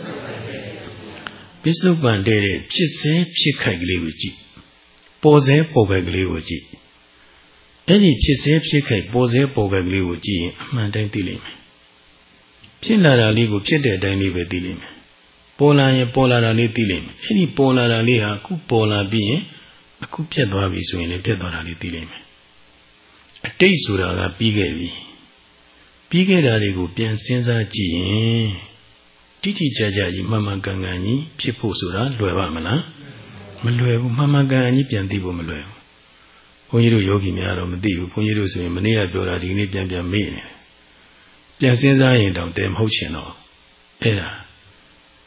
ပြစ္ဆုတ်ပံတည်းတည်းဖြစ်စေဖြစ်ခိုက်ကလေးကိုကြည်ပေါ်စေပေါ်ပဲကလေးကိုကြည့်အဲ့ဒီဖြစ်စေဖြစ်ခိုက်ပေါ်စေပေါ်ပဲကလေးကိုကြည့်ရင်အမှန်တိုင်းသိလိမ့်မယ်ဖြစ်လာတာလေးကိုဖြစ်တဲ့အတိုင်းလေးပဲသိလိမ့်မယ်ပေါ်လာရင်ပေါ်လာတာလေးသိလိမ့်မယ်အဲ့ဒီပေါ်လာတာလေးဟာအခုပေါ်လာပြီးရင်အခုပြတ်သွားပြီဆိုရင်လည်းပြတ်သွားတာလေးသိလိမ့်မယ်အတိတ်ဆိုတာကပြီးခဲ့ပြီပြီးခဲ့တာတွေကိုပြန်စဉ်းစားကြည့်ရင်တိတိကျကျကြီးမှန်မှန်ကန်ကန်ကြီးဖြစ်ဖို့ဆိုတာလွယ်ပါမလားမလွယ်ဘူးမှန်မှန်ကန်ကန်ကြီးပြန်သိဖို့မလွယ်ဘူးဘုန်းကြီးတို့ယောဂီများတော့မသိဘူးဘုန်းကြီးတို့ဆိုရင်မနေ့ကပြောတာဒီနေ့ပြန်ပြန်မေ့နေတယ်ပြန်စဉ်းစားရင်တောင်တည်မဟုတ်ချင်တော့အဲ့ဒါ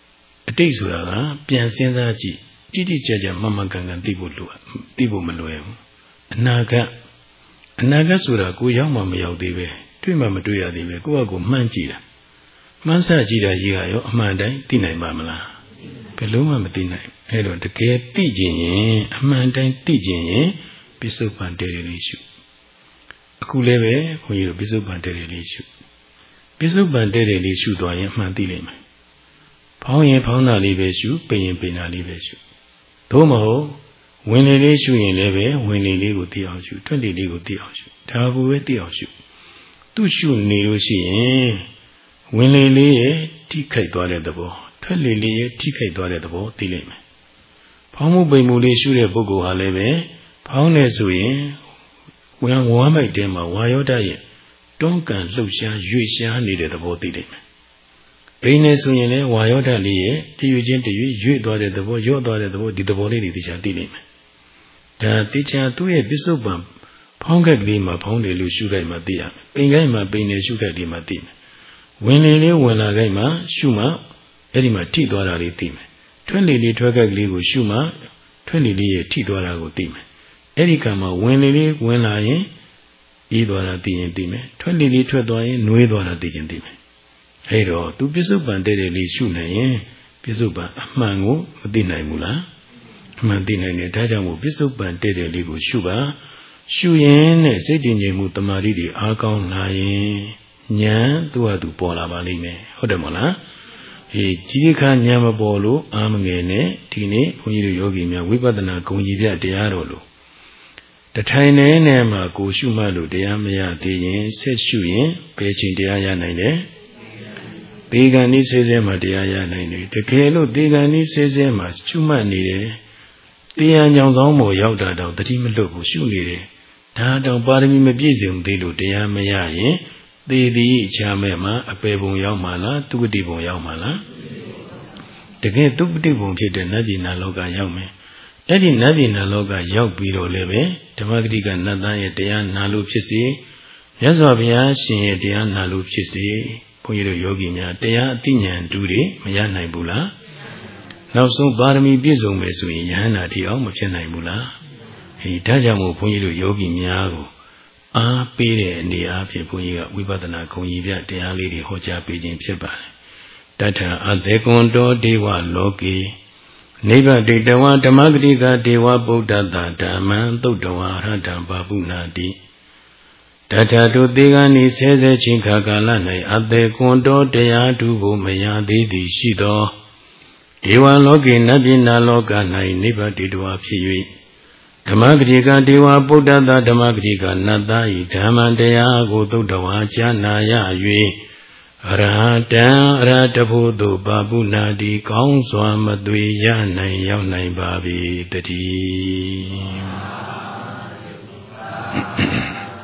အတိတ်ဆိုတာကပြန်စဉ်းစားကြည့်တိတိကျကျမှန်မှန်ကန်ကန်သိဖို့လိုသိဖို့မလွယ်ဘူးအနာဂတ်အနာဂတ်ဆိုတာကိုရောက်မှမရောက်သေးပဲတွေ့မှမတွေ့ရသေးပဲကိုယ့်အကိုမှန်းကြည့်တာမှန်းဆကြည့်တာကြီးကရောအမှန်တိုင်းသိနိုင်ပါမလားဘယ်လုံးမှမသိနိုင်အဲ့တော့တကယ်သိကျင်ရင်အမှန်တိုင်းသိကျင်ရင်ပိစုပန်တဲတယ်လေးရှုအခုလည်းပဲခွန်ကြီးတို့ပိစုပန်တဲတယ်လေးရှုပိစုပန်တဲတယ်လေးရှုသွားရင်အမှန်သိလိမ့်မယ်ဖောင်းရင်ဖောင်းတာလေးပဲရှုပိန်ရင်ပိန်တာလေးပဲရှုသို့မဟုတ်ဝင်လေလေးရှုရင်လည်းပဲဝင်လေလေးကိုသိအောင်ရှုထွက်လေလေးကိုသိအောင်ရှုဒါကိုပဲသိအောင်ရှုသူ့ရှုနေလို့ရှိရင်ဝင်လေလေးရဲ့ထိခိုက်သွားတဲ့သဘောထွက်လေလေးရဲ့ထိခိုက်သွားတဲ့သဘောသိလိမ့်မယ်ဖောင်းမှုပိန်မှုလေးရှုတဲ့ပုဂ္ဂိုလ်ဟာလည်းပဲဖောင်းနေဆိုရင်ဝင်ဝမ်းမိုက်တဲမှာဝါယောဓာတ်ရဲ့တွန်းကန်လှုပ်ရှားရွေ့ရှားနေတဲ့သဘောသိလိမ့်မယ်ပိန်နေဆိုရင်လည်းဝါယောဓာတ်လေးရဲ့တည်ယူခြင်းတည်ယူရွေ့သွားတဲ့သဘောရော့သွားတဲ့သဘောဒီသဘောလေးတွေသိချာသိလိမ့်မယ်ဒါသိချာသူ့ရဲ့ပစ္စုပန်ဖောင်းခက်ကလေးမှာဖောင်းတယ်လို့ရှုခိုက်မှသိရမယ်ပိန်ခိုက်မှာပိန်တယ်ရှုခိုက်လေးမှာသိမယ်ဝင်လေလေးဝင်လာခိုက်မှာရှုမှအဲ့ဒီမှာထိသွားတာလေးသိမယ်ထွက်လေလေးထွက်ခက်ကလေးကိုရှုမှထွက်လေလေးရဲ့ထိသွားတာကိုသိမယ်အဲ့ဒီကံမှာဝင်လေလေးဝင်လာရင်ဤသွားတာသိရင်သိမယ်ထွက်လေလေးထွက်သွားရင်နှွေးသွားတာသိရင်သိမယ်အဲ့တော့သူပစ္စုပန်တဲ့တဲ့လေးရှုနိုင်ရင်ပစ္စုပန်အမှန်ကိုမသိနိုင်ဘူးလားအမှန်သိနိုင်တယ်ဒါကြောင့်မို့ပစ္စုပန်တဲ့တဲ့လေးကိုရှုပါရှုရင်နဲ့စိတ်တည်ငြိမ်မှုတမာတိတွေအားကောင်းလာရင်ဉာဏ်သူ့ဟာသူပေါ်လာပါလိမ့်မယ်ဟုတ်တယ်မဟုတ်လားဟေးကြီးခါဉာဏ်မပေါ်လို့အာမငယ်နဲ့ဒီနေ့ဘုန်းကြီးတို့ယောဂီများဝိပဿနာဂုံကြီးပြတရားတော်လို့တထိုင်နေနဲ့မှာကိုရှုမှတ်လို့တရားမရသေးရင်ဆက်ရှုရင်ဘယ်ချိန်တရားရနိုင်လဲသေကံဤစေစဲမှာတရားရနိုင်တယ်တကယ်လို့သေကံဤစေစဲမှာရှုမှတ်နေတယ်တရားညောင်ဆောင်မို့ရောက်တာတော့တတိမလွတ်ဘူးရှုနေတယ်ဒါတော့ပါရမီမပြည့်စုံသေးလို့တရားမရရင်သေသည်အခြားမဲ့မှာအပေပုံရောက်မှာလားသူကတိပုံရောက်မှာလားတကယ်သူကတိပုံဖြစ်တဲ့နတ်ပြည်နာလောကရောက်မယ်အဲ့ဒီနတ်ပြည်နာလောကရောက်ပြီးတော့လည်းပဲဓမ္မဂတိကနတ်သားရဲ့တရားနာလို့ဖြစ်စေမြတ်စွာဘုရားရှင်ရဲ့တရားနာလို့ဖြစ်စေဘုန်းကြီးတို့ယောဂီများတရားအသိဉာဏ်တူတွေမရနိုင်ဘူးလားနောက်ဆုံးပါရမီပြည့်စုံမယ်ဆိုရင်ယဟန္တာတိအောင်မဖြစ်နိုင်ဘူးလားဟေးဒါကြောင့်မို့ဘုန်းကြီးတို့ယောဂီများကိုအားပေးတဲ့အနေအားဖြင့်ဘုန်းကြီးကဝိပဿနာဂုံကြီးပြတရားလေးတွေဟောကြားပေးခြင်းဖြစ်ပါတယ်တထာအသေကွန်တောဒေဝလောကေနိဗ္ဗတိတဝါဓမ္မဂတိကဒေဝဗုဒ္ဓတာဓမ္မံသုတ်တဝါရဟတံဘာပုနာတိတထာတို့သေကံဤဆဲဆဲချင်းခါကာလ၌အသေကွန်တောတရားဓုကိုမရသေးသည်ရှိသောဒေဝလောကေနတ်ပြည်နာလောက၌နိဗ္ဗတိတဝါဖြစ်၍ဓမ္မဂတိကဒေဝဗုဒ္ဓတာဓမ္မဂတိကနတ်သားဤဓမ္မတရားကိုသုတ်တဝါကြားနာရ၍အရဟတံအရဟတဖို့သို့ဘာပုနာတိကောင်းစွာမသွေရနိုင်ရောက်နိုင်ပါ၏တည်း